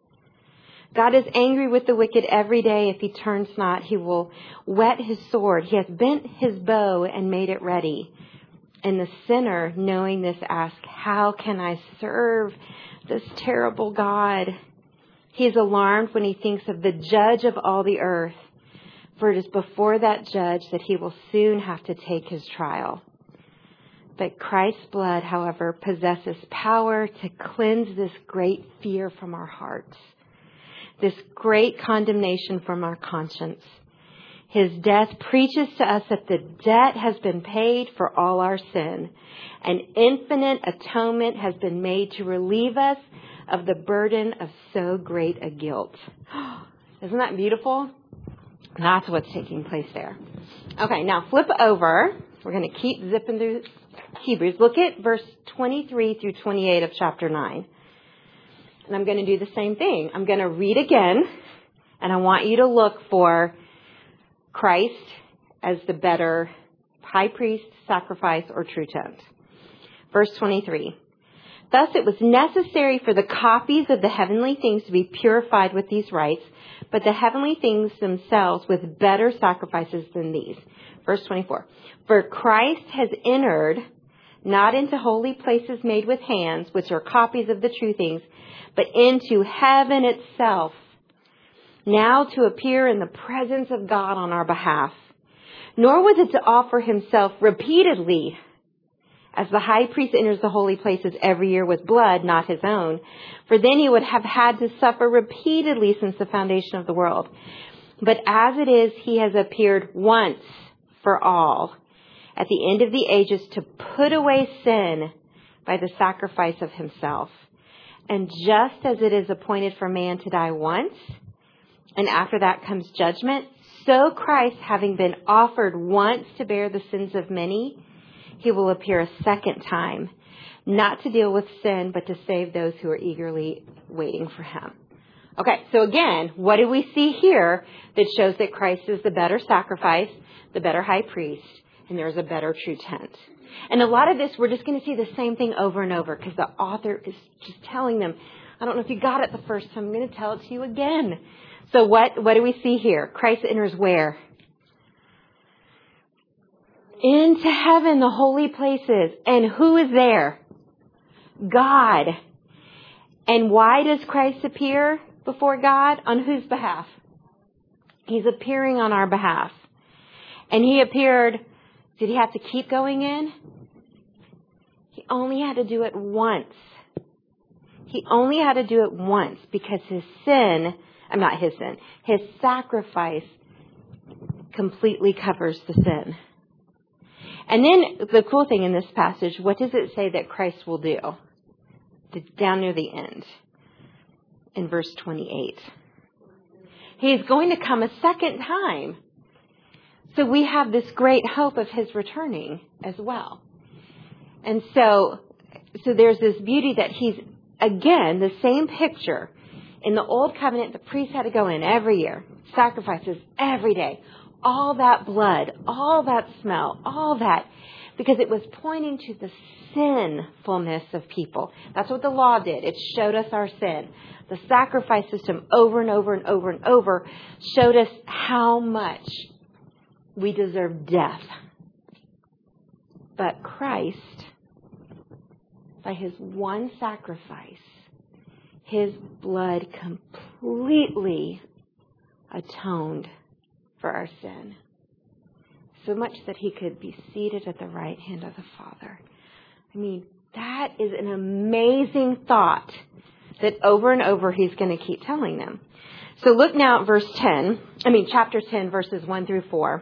God is angry with the wicked every day. If he turns not, he will whet his sword. He has bent his bow and made it ready. And the sinner, knowing this, asks, how can I serve this terrible God? He is alarmed when he thinks of the judge of all the earth, for it is before that judge that he will soon have to take his trial. But Christ's blood, however, possesses power to cleanse this great fear from our hearts, this great condemnation from our conscience. His death preaches to us that the debt has been paid for all our sin. An infinite atonement has been made to relieve us of the burden of so great a guilt. Isn't that beautiful? That's what's taking place there. Okay, now flip over. We're going to keep zipping through Hebrews. Look at verse twenty-three through twenty-eight of chapter nine. And I'm going to do the same thing. I'm going to read again, and I want you to look for Christ as the better high priest, sacrifice, or true tent. Verse twenty-three. Thus it was necessary for the copies of the heavenly things to be purified with these rites, but the heavenly things themselves with better sacrifices than these. Verse twenty-four. For Christ has entered not into holy places made with hands, which are copies of the true things, but into heaven itself, now to appear in the presence of God on our behalf. Nor was it to offer himself repeatedly, as the high priest enters the holy places every year with blood, not his own. For then he would have had to suffer repeatedly since the foundation of the world. But as it is, he has appeared once for all at the end of the ages to put away sin by the sacrifice of himself. And just as it is appointed for man to die once, and after that comes judgment, so Christ, having been offered once to bear the sins of many, he will appear a second time, not to deal with sin, but to save those who are eagerly waiting for him. Okay, so again, what do we see here that shows that Christ is the better sacrifice, the better high priest, and there's a better true tent? And a lot of this, we're just going to see the same thing over and over because the author is just telling them, I don't know if you got it the first time, I'm going to tell it to you again. So what, what do we see here? Christ enters where? Into heaven, the holy places. And who is there? God. And why does Christ appear before God? On whose behalf? He's appearing on our behalf. And he appeared, did he have to keep going in? He only had to do it once. He only had to do it once because his sin, I'm not his sin, his sacrifice completely covers the sin. And then the cool thing in this passage, what does it say that Christ will do? Down near the end, in verse twenty-eight. He is going to come a second time. So we have this great hope of his returning as well. And so, so there's this beauty that he's, again, the same picture. In the old covenant, the priest had to go in every year, sacrifices every day. All that blood, all that smell, all that, because it was pointing to the sinfulness of people. That's what the law did. It showed us our sin. The sacrifice system over and over and over and over showed us how much we deserve death. But Christ, by his one sacrifice, his blood completely atoned for our sin. So much that he could be seated at the right hand of the Father. I mean, that is an amazing thought that over and over he's going to keep telling them. So look now at verse ten, I mean chapter ten, verses one through four.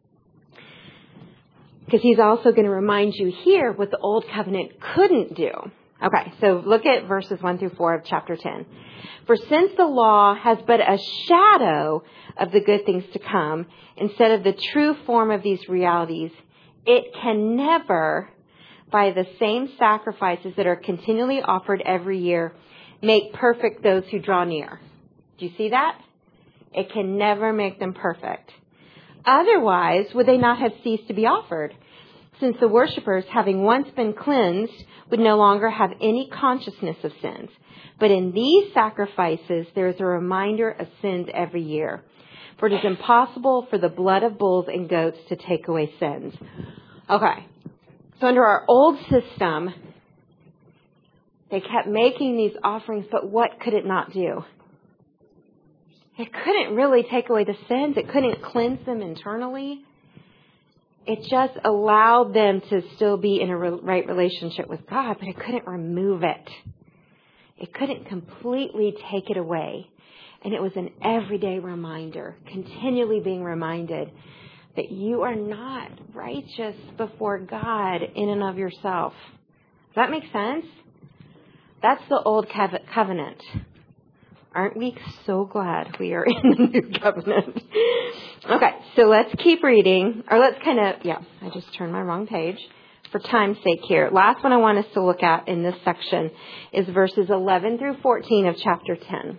Because he's also going to remind you here what the old covenant couldn't do. Okay, so look at verses one through four of chapter ten. For since the law has but a shadow of the good things to come, instead of the true form of these realities, it can never, by the same sacrifices that are continually offered every year, make perfect those who draw near. Do you see that? It can never make them perfect. Otherwise, would they not have ceased to be offered? Since the worshippers, having once been cleansed, would no longer have any consciousness of sins. But in these sacrifices, there is a reminder of sins every year. For it is impossible for the blood of bulls and goats to take away sins. Okay. So under our old system, they kept making these offerings, but what could it not do? It couldn't really take away the sins. It couldn't cleanse them internally. It just allowed them to still be in a right relationship with God, but it couldn't remove it. It couldn't completely take it away. And it was an everyday reminder, continually being reminded that you are not righteous before God in and of yourself. Does that make sense? That's the old covenant. Aren't we so glad we are in the new covenant? Okay, so let's keep reading. Or let's kind of, yeah, I just turned my wrong page for time's sake here. Last one I want us to look at in this section is verses eleven through fourteen of chapter ten.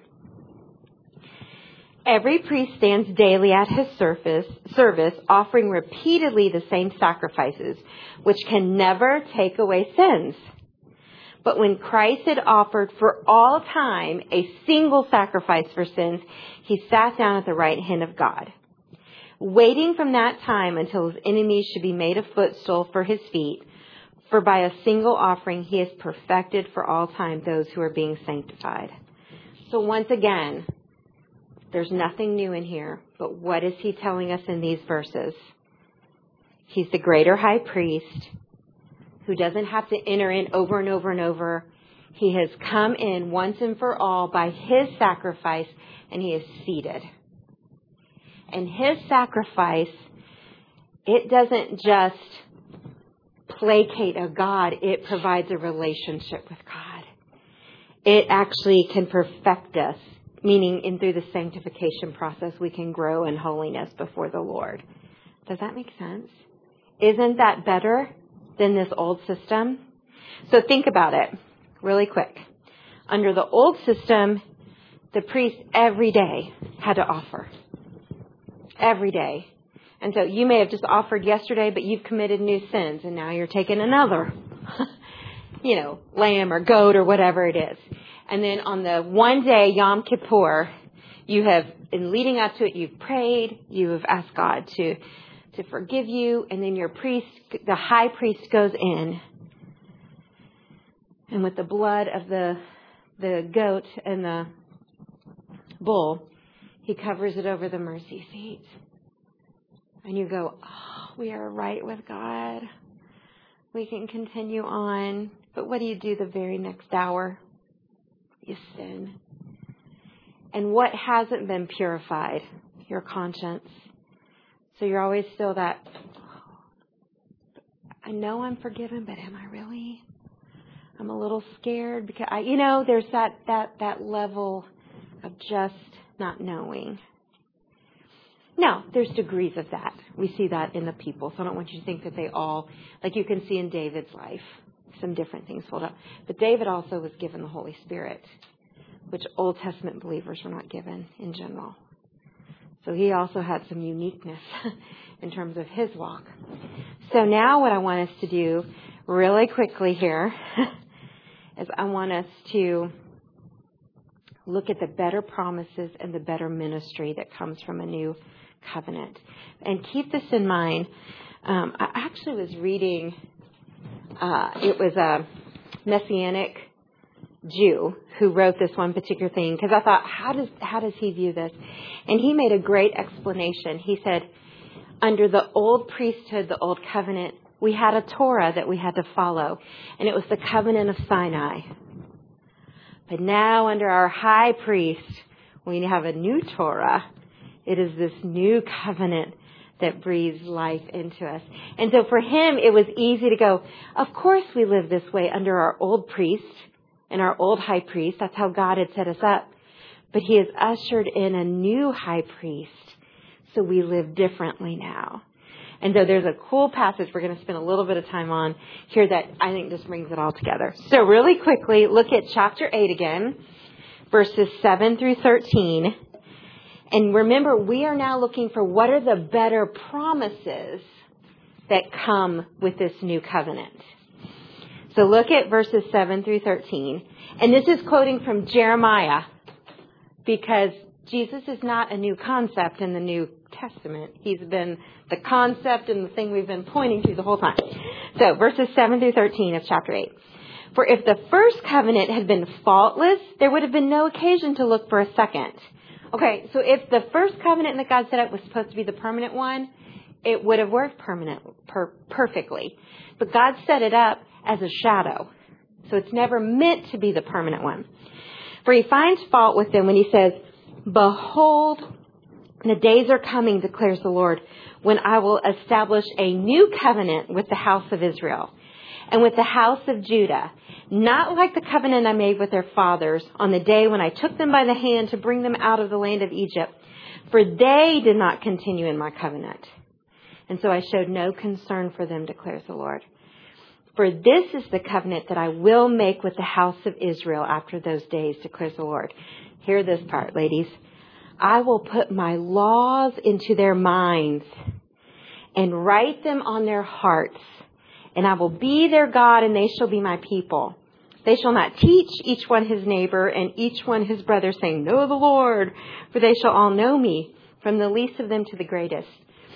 Every priest stands daily at his service, service, offering repeatedly the same sacrifices, which can never take away sins. But when Christ had offered for all time a single sacrifice for sins, he sat down at the right hand of God, waiting from that time until his enemies should be made a footstool for his feet. For by a single offering, he has perfected for all time those who are being sanctified. So once again, there's nothing new in here. But what is he telling us in these verses? He's the greater high priest who doesn't have to enter in over and over and over. He has come in once and for all by his sacrifice, and he is seated. And his sacrifice, it doesn't just placate a God, it provides a relationship with God. It actually can perfect us, meaning in through the sanctification process, we can grow in holiness before the Lord. Does that make sense? Isn't that better than this old system? So think about it really quick. Under the old system, the priest every day had to offer. Every day. And so you may have just offered yesterday, but you've committed new sins, and now you're taking another, you know, lamb or goat or whatever it is. And then on the one day, Yom Kippur, you have, in leading up to it, you've prayed, you have asked God to, to forgive you, and then your priest, the high priest goes in, and with the blood of the, the goat and the bull, he covers it over the mercy seat. And you go, oh, we are right with God. We can continue on. But what do you do the very next hour? You sin. And what hasn't been purified? Your conscience. So you're always still that, I know I'm forgiven, but am I really? I'm a little scared because I, you know, there's that, that, that level of just not knowing. Now, there's degrees of that. We see that in the people. So I don't want you to think that they all, like you can see in David's life, some different things pulled up. But David also was given the Holy Spirit, which Old Testament believers were not given in general. So he also had some uniqueness in terms of his walk. So now what I want us to do really quickly here is I want us to look at the better promises and the better ministry that comes from a new covenant. And keep this in mind. Um, I actually was reading, uh, it was a Messianic Jew who wrote this one particular thing, because I thought, how does how does he view this? And he made a great explanation. He said, under the old priesthood, the old covenant, we had a Torah that we had to follow, and it was the covenant of Sinai. But now under our high priest, we have a new Torah. It is this new covenant that breathes life into us. And so for him, it was easy to go, of course we live this way under our old priest and our old high priest. That's how God had set us up. But he has ushered in a new high priest. So we live differently now. And so there's a cool passage we're going to spend a little bit of time on here that I think just brings it all together. So really quickly, look at chapter eight again, verses seven through thirteen. And remember, we are now looking for what are the better promises that come with this new covenant. So look at verses seven through thirteen. And this is quoting from Jeremiah, because Jesus is not a new concept in the New Testament. He's been the concept and the thing we've been pointing to the whole time. So verses seven through thirteen of chapter eight. For if the first covenant had been faultless, there would have been no occasion to look for a second. Okay, so if the first covenant that God set up was supposed to be the permanent one, it would have worked permanent, per, perfectly. But God set it up as a shadow. So it's never meant to be the permanent one. For he finds fault with them when he says, behold, the days are coming, declares the Lord, when I will establish a new covenant with the house of Israel and with the house of Judah, not like the covenant I made with their fathers on the day when I took them by the hand to bring them out of the land of Egypt. For they did not continue in my covenant. And so I showed no concern for them, declares the Lord. For this is the covenant that I will make with the house of Israel after those days, declares the Lord. Hear this part, ladies. I will put my laws into their minds and write them on their hearts. And I will be their God, and they shall be my people. They shall not teach each one his neighbor and each one his brother, saying, know the Lord, for they shall all know me, from the least of them to the greatest.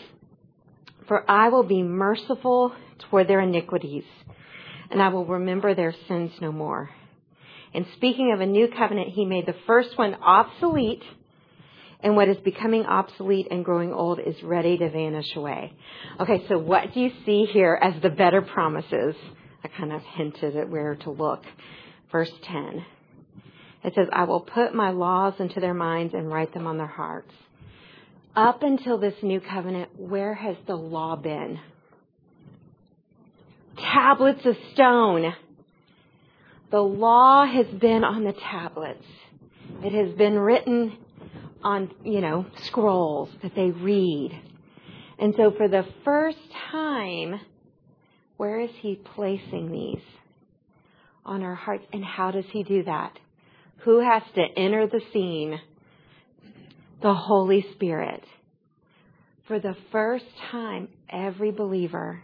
For I will be merciful toward their iniquities, and I will remember their sins no more. And speaking of a new covenant, he made the first one obsolete and what is becoming obsolete and growing old is ready to vanish away. Okay, so what do you see here as the better promises? I kind of hinted at where to look. Verse ten. It says, I will put my laws into their minds and write them on their hearts. Up until this new covenant, where has the law been? Tablets of stone. The law has been on the tablets. It has been written on, you know, scrolls that they read. And so for the first time, where is he placing these? On our hearts. And how does he do that? Who has to enter the scene? The Holy Spirit. For the first time, every believer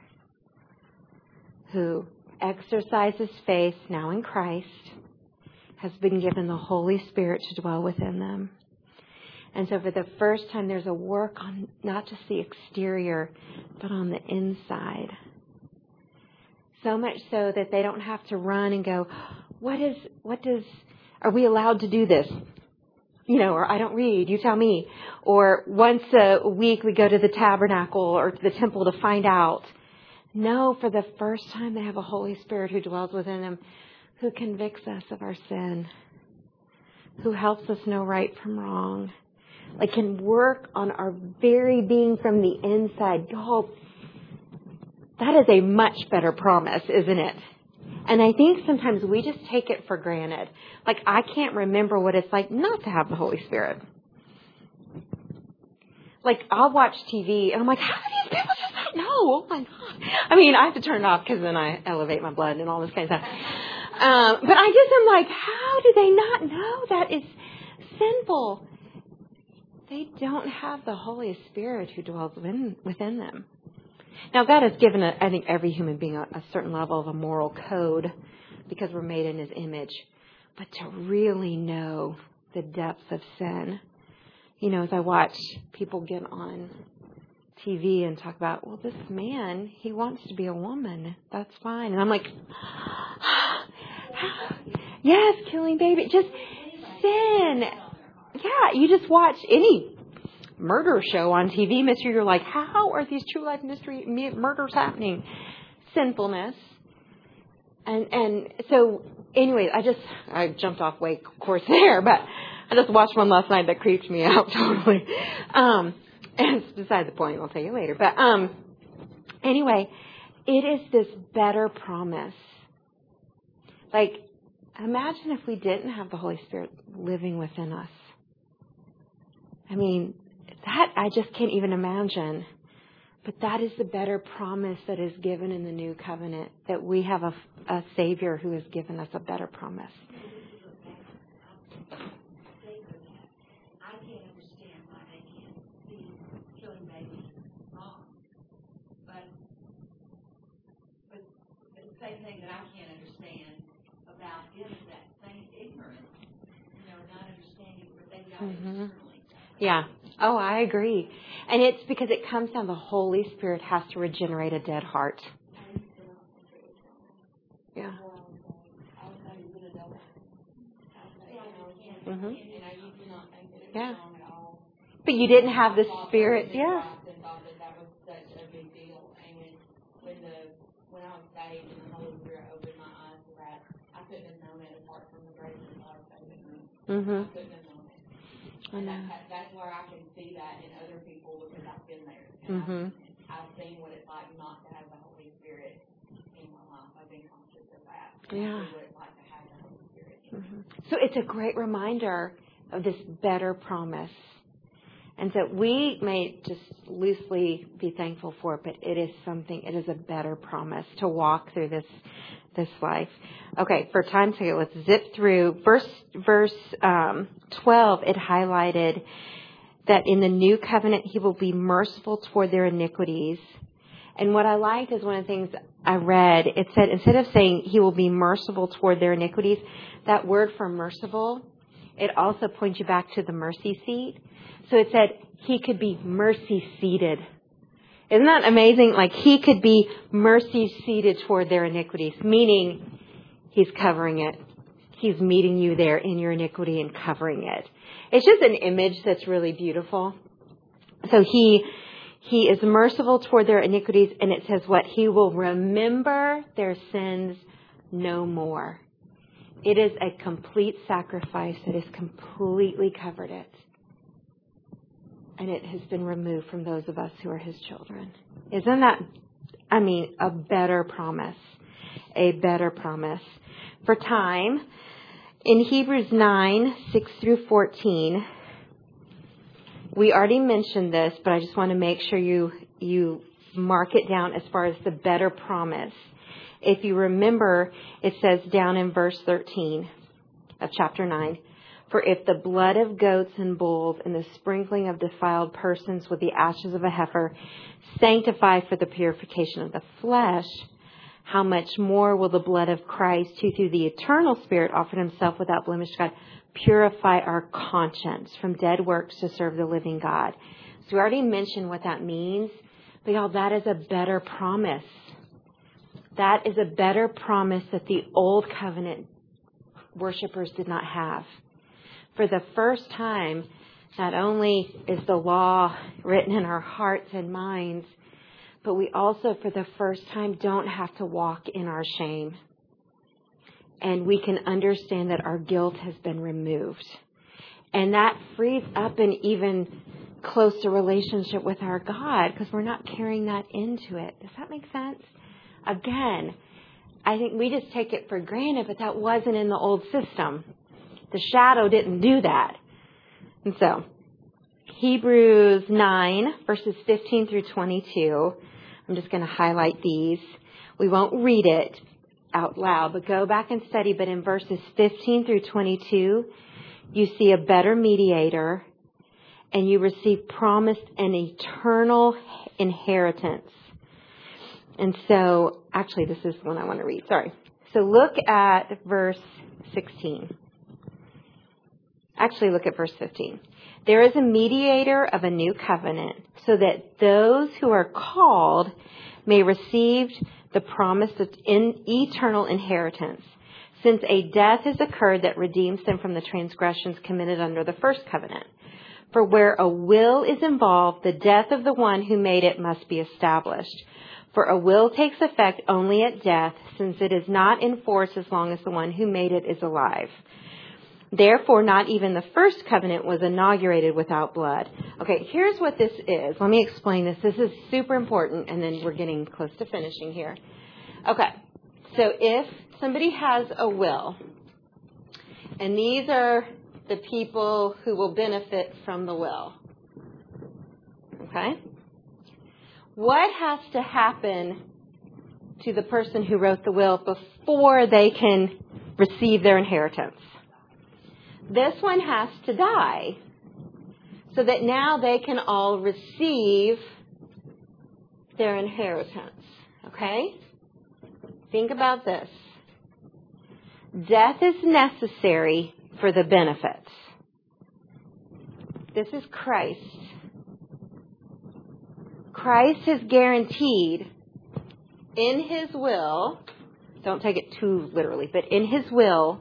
who exercises faith now in Christ has been given the Holy Spirit to dwell within them. And so for the first time, there's a work on not just the exterior, but on the inside. So much so that they don't have to run and go, what is, what does, are we allowed to do this? You know, or I don't read, you tell me. Or once a week we go to the tabernacle or to the temple to find out. No, for the first time they have a Holy Spirit who dwells within them, who convicts us of our sin, who helps us know right from wrong, like can work on our very being from the inside. Oh, that is a much better promise, isn't it? And I think sometimes we just take it for granted. Like, I can't remember what it's like not to have the Holy Spirit. Like, I'll watch T V, and I'm like, how do these people just not know? Oh, my God. I mean, I have to turn it off because then I elevate my blood and all this kind of stuff. Um, but I just am like, how do they not know that is sinful? They don't have the Holy Spirit who dwells within, within them. Now, God has given, a, I think, every human being a, a certain level of a moral code because we're made in His image. But to really know the depths of sin, you know, as I watch people get on T V and talk about, well, this man, he wants to be a woman. That's fine. And I'm like, yes, killing baby. Just sin. Yeah, you just watch any murder show on T V, mystery, you're like, how are these true life mystery murders happening? Sinfulness. And and so anyway, I just I jumped off way course there, but I just watched one last night that creeped me out totally. Um and it's beside the point, I'll tell you later. But um anyway, it is this better promise. Like, imagine if we didn't have the Holy Spirit living within us. I mean, that I just can't even imagine. But that is the better promise that is given in the new covenant, that we have a, a Savior who has given us a better promise. I can't understand why they can't see killing babies wrong. But, but the same thing that I can't understand about them is that same ignorance, you know, not understanding what they've got Mm-hmm. externally. Yeah. Oh, I agree. And it's because it comes down, the Holy Spirit has to regenerate a dead heart. Yeah. Mm-hmm. Yeah. But you didn't have the Spirit. Yeah. Mm-hmm. And that, that's where I can see that in other people because I've been there. And Mm-hmm. I've, I've seen what it's like not to have the Holy Spirit in my life. I've been conscious of that. And Yeah. I see what it's like to have the Holy Spirit in Mm-hmm. me. So it's a great reminder of this better promise. And so we may just loosely be thankful for it, but it is something, it is a better promise to walk through this this life. Okay, for time's sake, let's zip through. Verse, verse um, twelve, it highlighted that in the new covenant, He will be merciful toward their iniquities. And what I liked is one of the things I read, it said, instead of saying He will be merciful toward their iniquities, that word for merciful, it also points you back to the mercy seat. So it said He could be mercy seated. Isn't that amazing? Like, He could be mercy seated toward their iniquities, meaning He's covering it. He's meeting you there in your iniquity and covering it. It's just an image that's really beautiful. So he he is merciful toward their iniquities, and it says what? He will remember their sins no more. It is a complete sacrifice that has completely covered it. And it has been removed from those of us who are his children. Isn't that, I mean, a better promise? A better promise. For time, in Hebrews nine, six through fourteen, we already mentioned this, but I just want to make sure you, you mark it down as far as the better promise. If you remember, it says down in verse thirteen of chapter nine, for if the blood of goats and bulls and the sprinkling of defiled persons with the ashes of a heifer sanctify for the purification of the flesh, how much more will the blood of Christ, who through the eternal Spirit offered himself without blemish to God, purify our conscience from dead works to serve the living God? So we already mentioned what that means, but y'all, that is a better promise. That is a better promise that the old covenant worshipers did not have. For the first time, not only is the law written in our hearts and minds, but we also, for the first time, don't have to walk in our shame. And we can understand that our guilt has been removed. And that frees up an even closer relationship with our God, because we're not carrying that into it. Does that make sense? Again, I think we just take it for granted, but that wasn't in the old system. The shadow didn't do that. And so, Hebrews nine, verses fifteen through twenty-two. I'm just going to highlight these. We won't read it out loud, but go back and study. But in verses fifteen through twenty-two, you see a better mediator, and you receive promised an eternal inheritance. And so, actually, this is the one I want to read. Sorry. So look at verse sixteen. Actually, look at verse fifteen. There is a mediator of a new covenant, so that those who are called may receive the promise of in eternal inheritance, since a death has occurred that redeems them from the transgressions committed under the first covenant. For where a will is involved, the death of the one who made it must be established. For a will takes effect only at death, since it is not in force as long as the one who made it is alive. Therefore, not even the first covenant was inaugurated without blood. Okay, here's what this is. Let me explain this. This is super important, and then we're getting close to finishing here. Okay, so if somebody has a will, and these are the people who will benefit from the will, okay? What has to happen to the person who wrote the will before they can receive their inheritance? This one has to die so that now they can all receive their inheritance. Okay? Think about this. Death is necessary for the benefits. This is Christ. Christ has guaranteed in his will, don't take it too literally, but in his will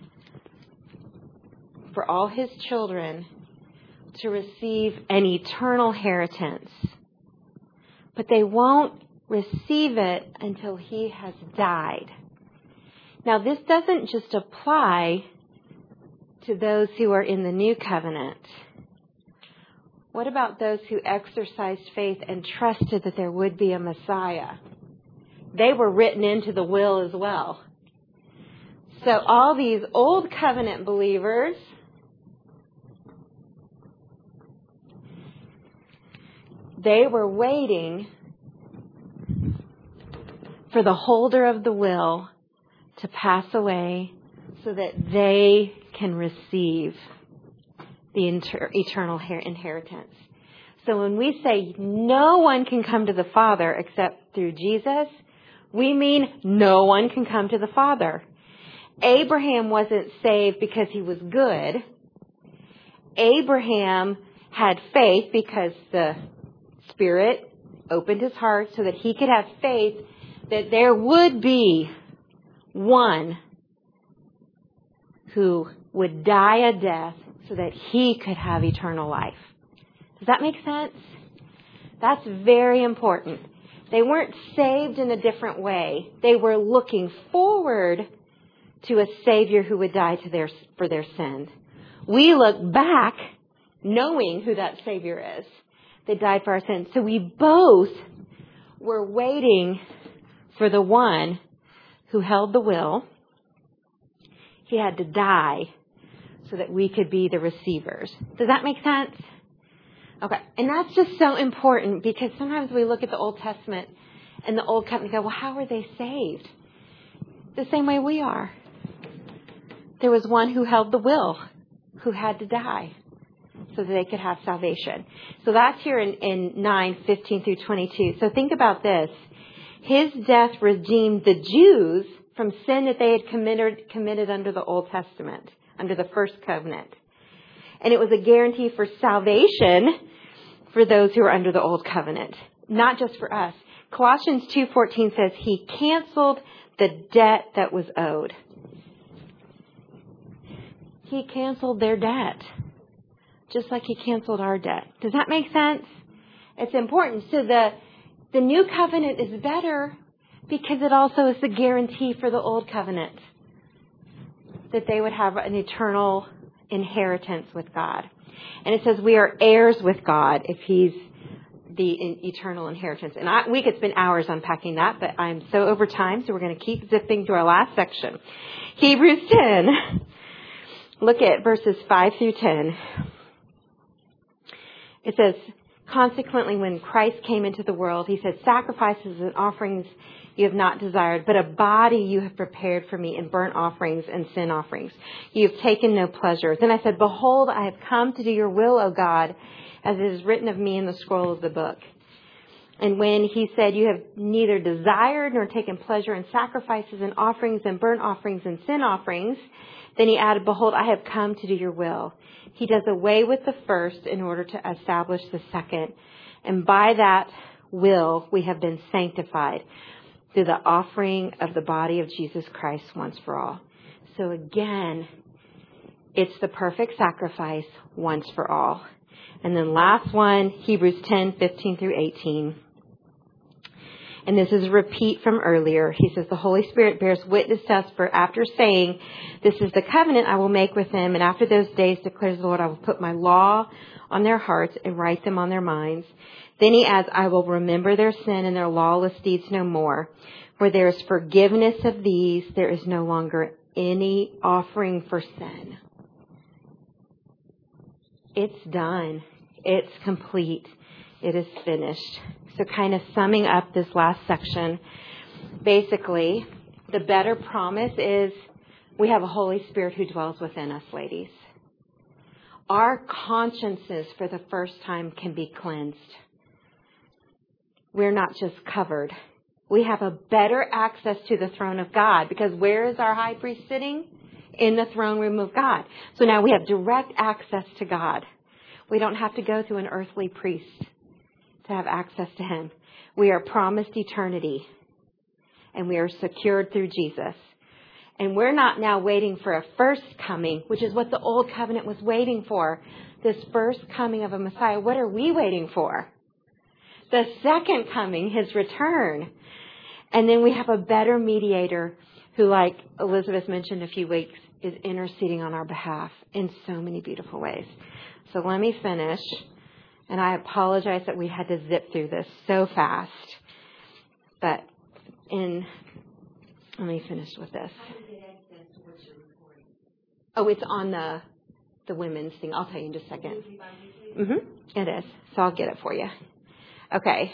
for all his children to receive an eternal inheritance. But they won't receive it until he has died. Now, this doesn't just apply to those who are in the new covenant. What about those who exercised faith and trusted that there would be a Messiah? They were written into the will as well. So all these old covenant believers, they were waiting for the holder of the will to pass away so that they can receive the inter- eternal inheritance. So when we say no one can come to the Father except through Jesus, we mean no one can come to the Father. Abraham wasn't saved because he was good. Abraham had faith because the Spirit opened his heart so that he could have faith that there would be one who would die a death so that he could have eternal life. Does that make sense? That's very important. They weren't saved in a different way. They were looking forward to a Savior who would die to their, for their sins. We look back knowing who that Savior is that died for our sins. So we both were waiting for the one who held the will. He had to die so that we could be the receivers. Does that make sense? Okay. And that's just so important because sometimes we look at the Old Testament and the Old Covenant and go, well, how are they saved? The same way we are. There was one who held the will, who had to die so that they could have salvation. So that's here in, in nine, fifteen through twenty-two. So think about this. His death redeemed the Jews from sin that they had committed, committed under the Old Testament, under the first covenant. And it was a guarantee for salvation for those who are under the Old Covenant, not just for us. Colossians two fourteen says he canceled the debt that was owed. He canceled their debt, just like he canceled our debt. Does that make sense? It's important. So the, the new covenant is better because it also is the guarantee for the old covenant that they would have an eternal inheritance with God. And it says we are heirs with God if he's the in, eternal inheritance. And I, we could spend hours unpacking that, but I'm so over time, so we're going to keep zipping to our last section. Hebrews ten. Look at verses five through ten. It says, consequently, when Christ came into the world, he said, sacrifices and offerings you have not desired, but a body you have prepared for me in burnt offerings and sin offerings. You have taken no pleasure. Then I said, behold, I have come to do your will, O God, as it is written of me in the scroll of the book. And when he said, you have neither desired nor taken pleasure in sacrifices and offerings and burnt offerings and sin offerings, then he added, behold, I have come to do your will. He does away with the first in order to establish the second. And by that will, we have been sanctified through the offering of the body of Jesus Christ once for all. So again, it's the perfect sacrifice once for all. And then last one, Hebrews ten, fifteen through eighteen. And this is a repeat from earlier. He says, the Holy Spirit bears witness to us, for after saying, this is the covenant I will make with them, and after those days, declares the Lord, I will put my law on their hearts and write them on their minds. Then he adds, I will remember their sin and their lawless deeds no more. Where there is forgiveness of these, there is no longer any offering for sin. It's done. It's complete. It is finished. So kind of summing up this last section, basically, the better promise is we have a Holy Spirit who dwells within us, ladies. Our consciences for the first time can be cleansed. We're not just covered. We have a better access to the throne of God because where is our high priest sitting? In the throne room of God. So now we have direct access to God. We don't have to go through an earthly priest to have access to him. We are promised eternity and we are secured through Jesus. And we're not now waiting for a first coming, which is what the old covenant was waiting for. This first coming of a Messiah. What are we waiting for? The second coming, his return. And then we have a better mediator who, like Elizabeth mentioned a few weeks, is interceding on our behalf in so many beautiful ways. So let me finish. And I apologize that we had to zip through this so fast. But in, let me finish with this. Oh, it's on the the women's thing. I'll tell you in just a second. Mm-hmm. It is. So I'll get it for you. Okay.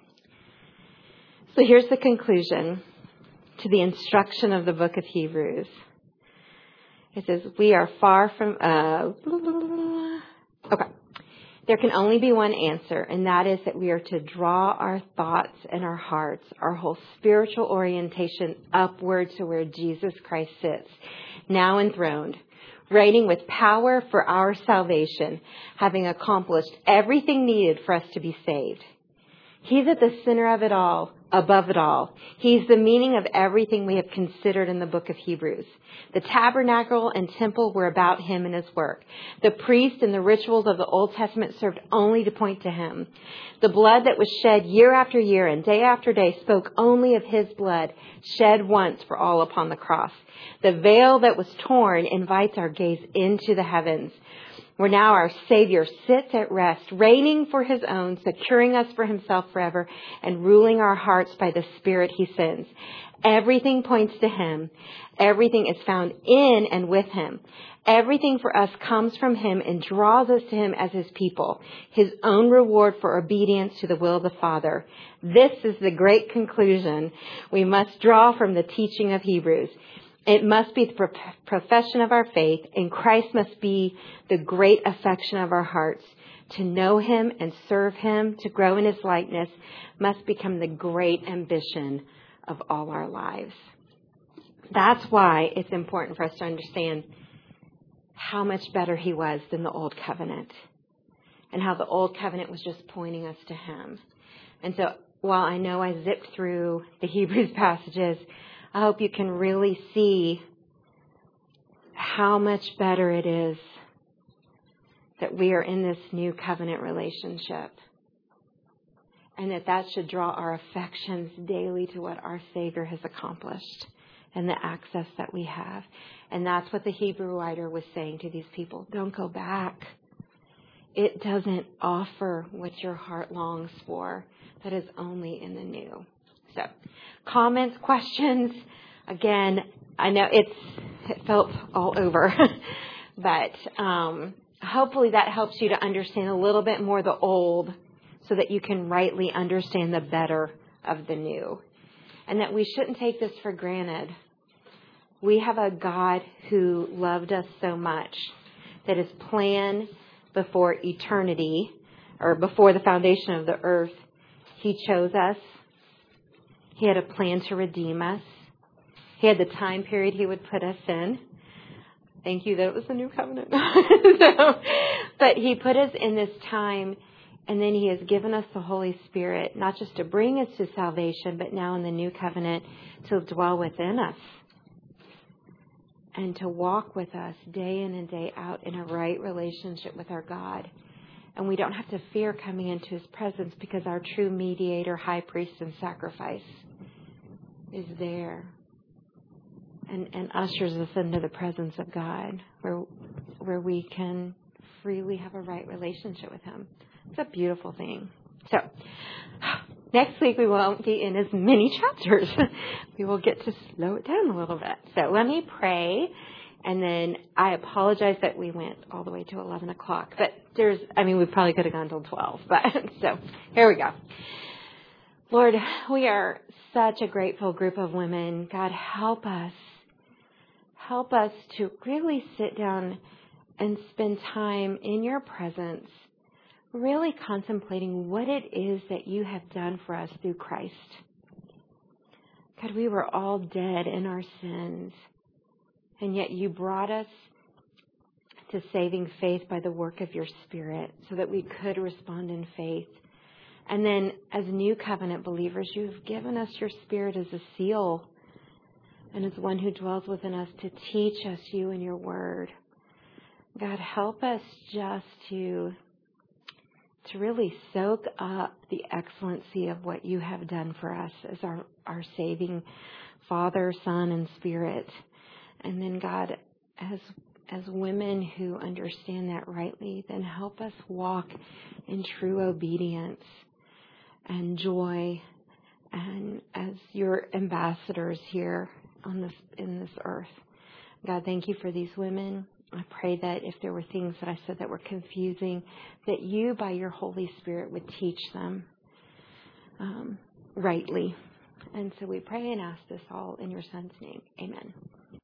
So here's the conclusion to the instruction of the book of Hebrews. It says, we are far from... Uh, okay. There can only be one answer, and that is that we are to draw our thoughts and our hearts, our whole spiritual orientation upward to where Jesus Christ sits, now enthroned, reigning with power for our salvation, having accomplished everything needed for us to be saved. He's at the center of it all, above it all. He's the meaning of everything we have considered in the book of Hebrews. The tabernacle and temple were about him and his work. The priest and the rituals of the Old Testament served only to point to him. The blood that was shed year after year and day after day spoke only of his blood, shed once for all upon the cross. The veil that was torn invites our gaze into the heavens, where now our Savior sits at rest, reigning for his own, securing us for himself forever, and ruling our hearts by the Spirit he sends. Everything points to him. Everything is found in and with him. Everything for us comes from him and draws us to him as his people, his own reward for obedience to the will of the Father. This is the great conclusion we must draw from the teaching of Hebrews. It must be the profession of our faith, and Christ must be the great affection of our hearts. To know him and serve him, to grow in his likeness, must become the great ambition of all our lives. That's why it's important for us to understand how much better he was than the old covenant, and how the old covenant was just pointing us to him. And so while I know I zipped through the Hebrews passages, I hope you can really see how much better it is that we are in this new covenant relationship, and that that should draw our affections daily to what our Savior has accomplished and the access that we have. And that's what the Hebrew writer was saying to these people. Don't go back. It doesn't offer what your heart longs for. That is only in the new. So, comments, questions. Again, I know it's it felt all over, but um, hopefully that helps you to understand a little bit more the old, so that you can rightly understand the better of the new, and that we shouldn't take this for granted. We have a God who loved us so much that his plan before eternity, or before the foundation of the earth, he chose us. He had a plan to redeem us. He had the time period he would put us in. Thank you that it was the new covenant. so, but he put us in this time, and then he has given us the Holy Spirit, not just to bring us to salvation, but now in the new covenant to dwell within us and to walk with us day in and day out in a right relationship with our God. And we don't have to fear coming into his presence, because our true mediator, high priest, and sacrifice is there and, and ushers us into the presence of God, where where we can freely have a right relationship with him. It's a beautiful thing. So next week we won't be in as many chapters. We will get to slow it down a little bit. So let me pray. And then I apologize that we went all the way to eleven o'clock. But there's, I mean, we probably could have gone till twelve. But so here we go. Lord, we are such a grateful group of women. God, help us. Help us to really sit down and spend time in your presence, really contemplating what it is that you have done for us through Christ. God, we were all dead in our sins, and yet you brought us to saving faith by the work of your Spirit so that we could respond in faith. And then as new covenant believers, you've given us your Spirit as a seal and as one who dwells within us to teach us you and your word. God, help us just to, to really soak up the excellency of what you have done for us as our, our saving Father, Son, and Spirit. And then, God, as as women who understand that rightly, then help us walk in true obedience and joy, and as your ambassadors here on this in this earth. God, thank you for these women. I pray that if there were things that I said that were confusing, that you, by your Holy Spirit, would teach them um, rightly. And so we pray and ask this all in your Son's name. Amen.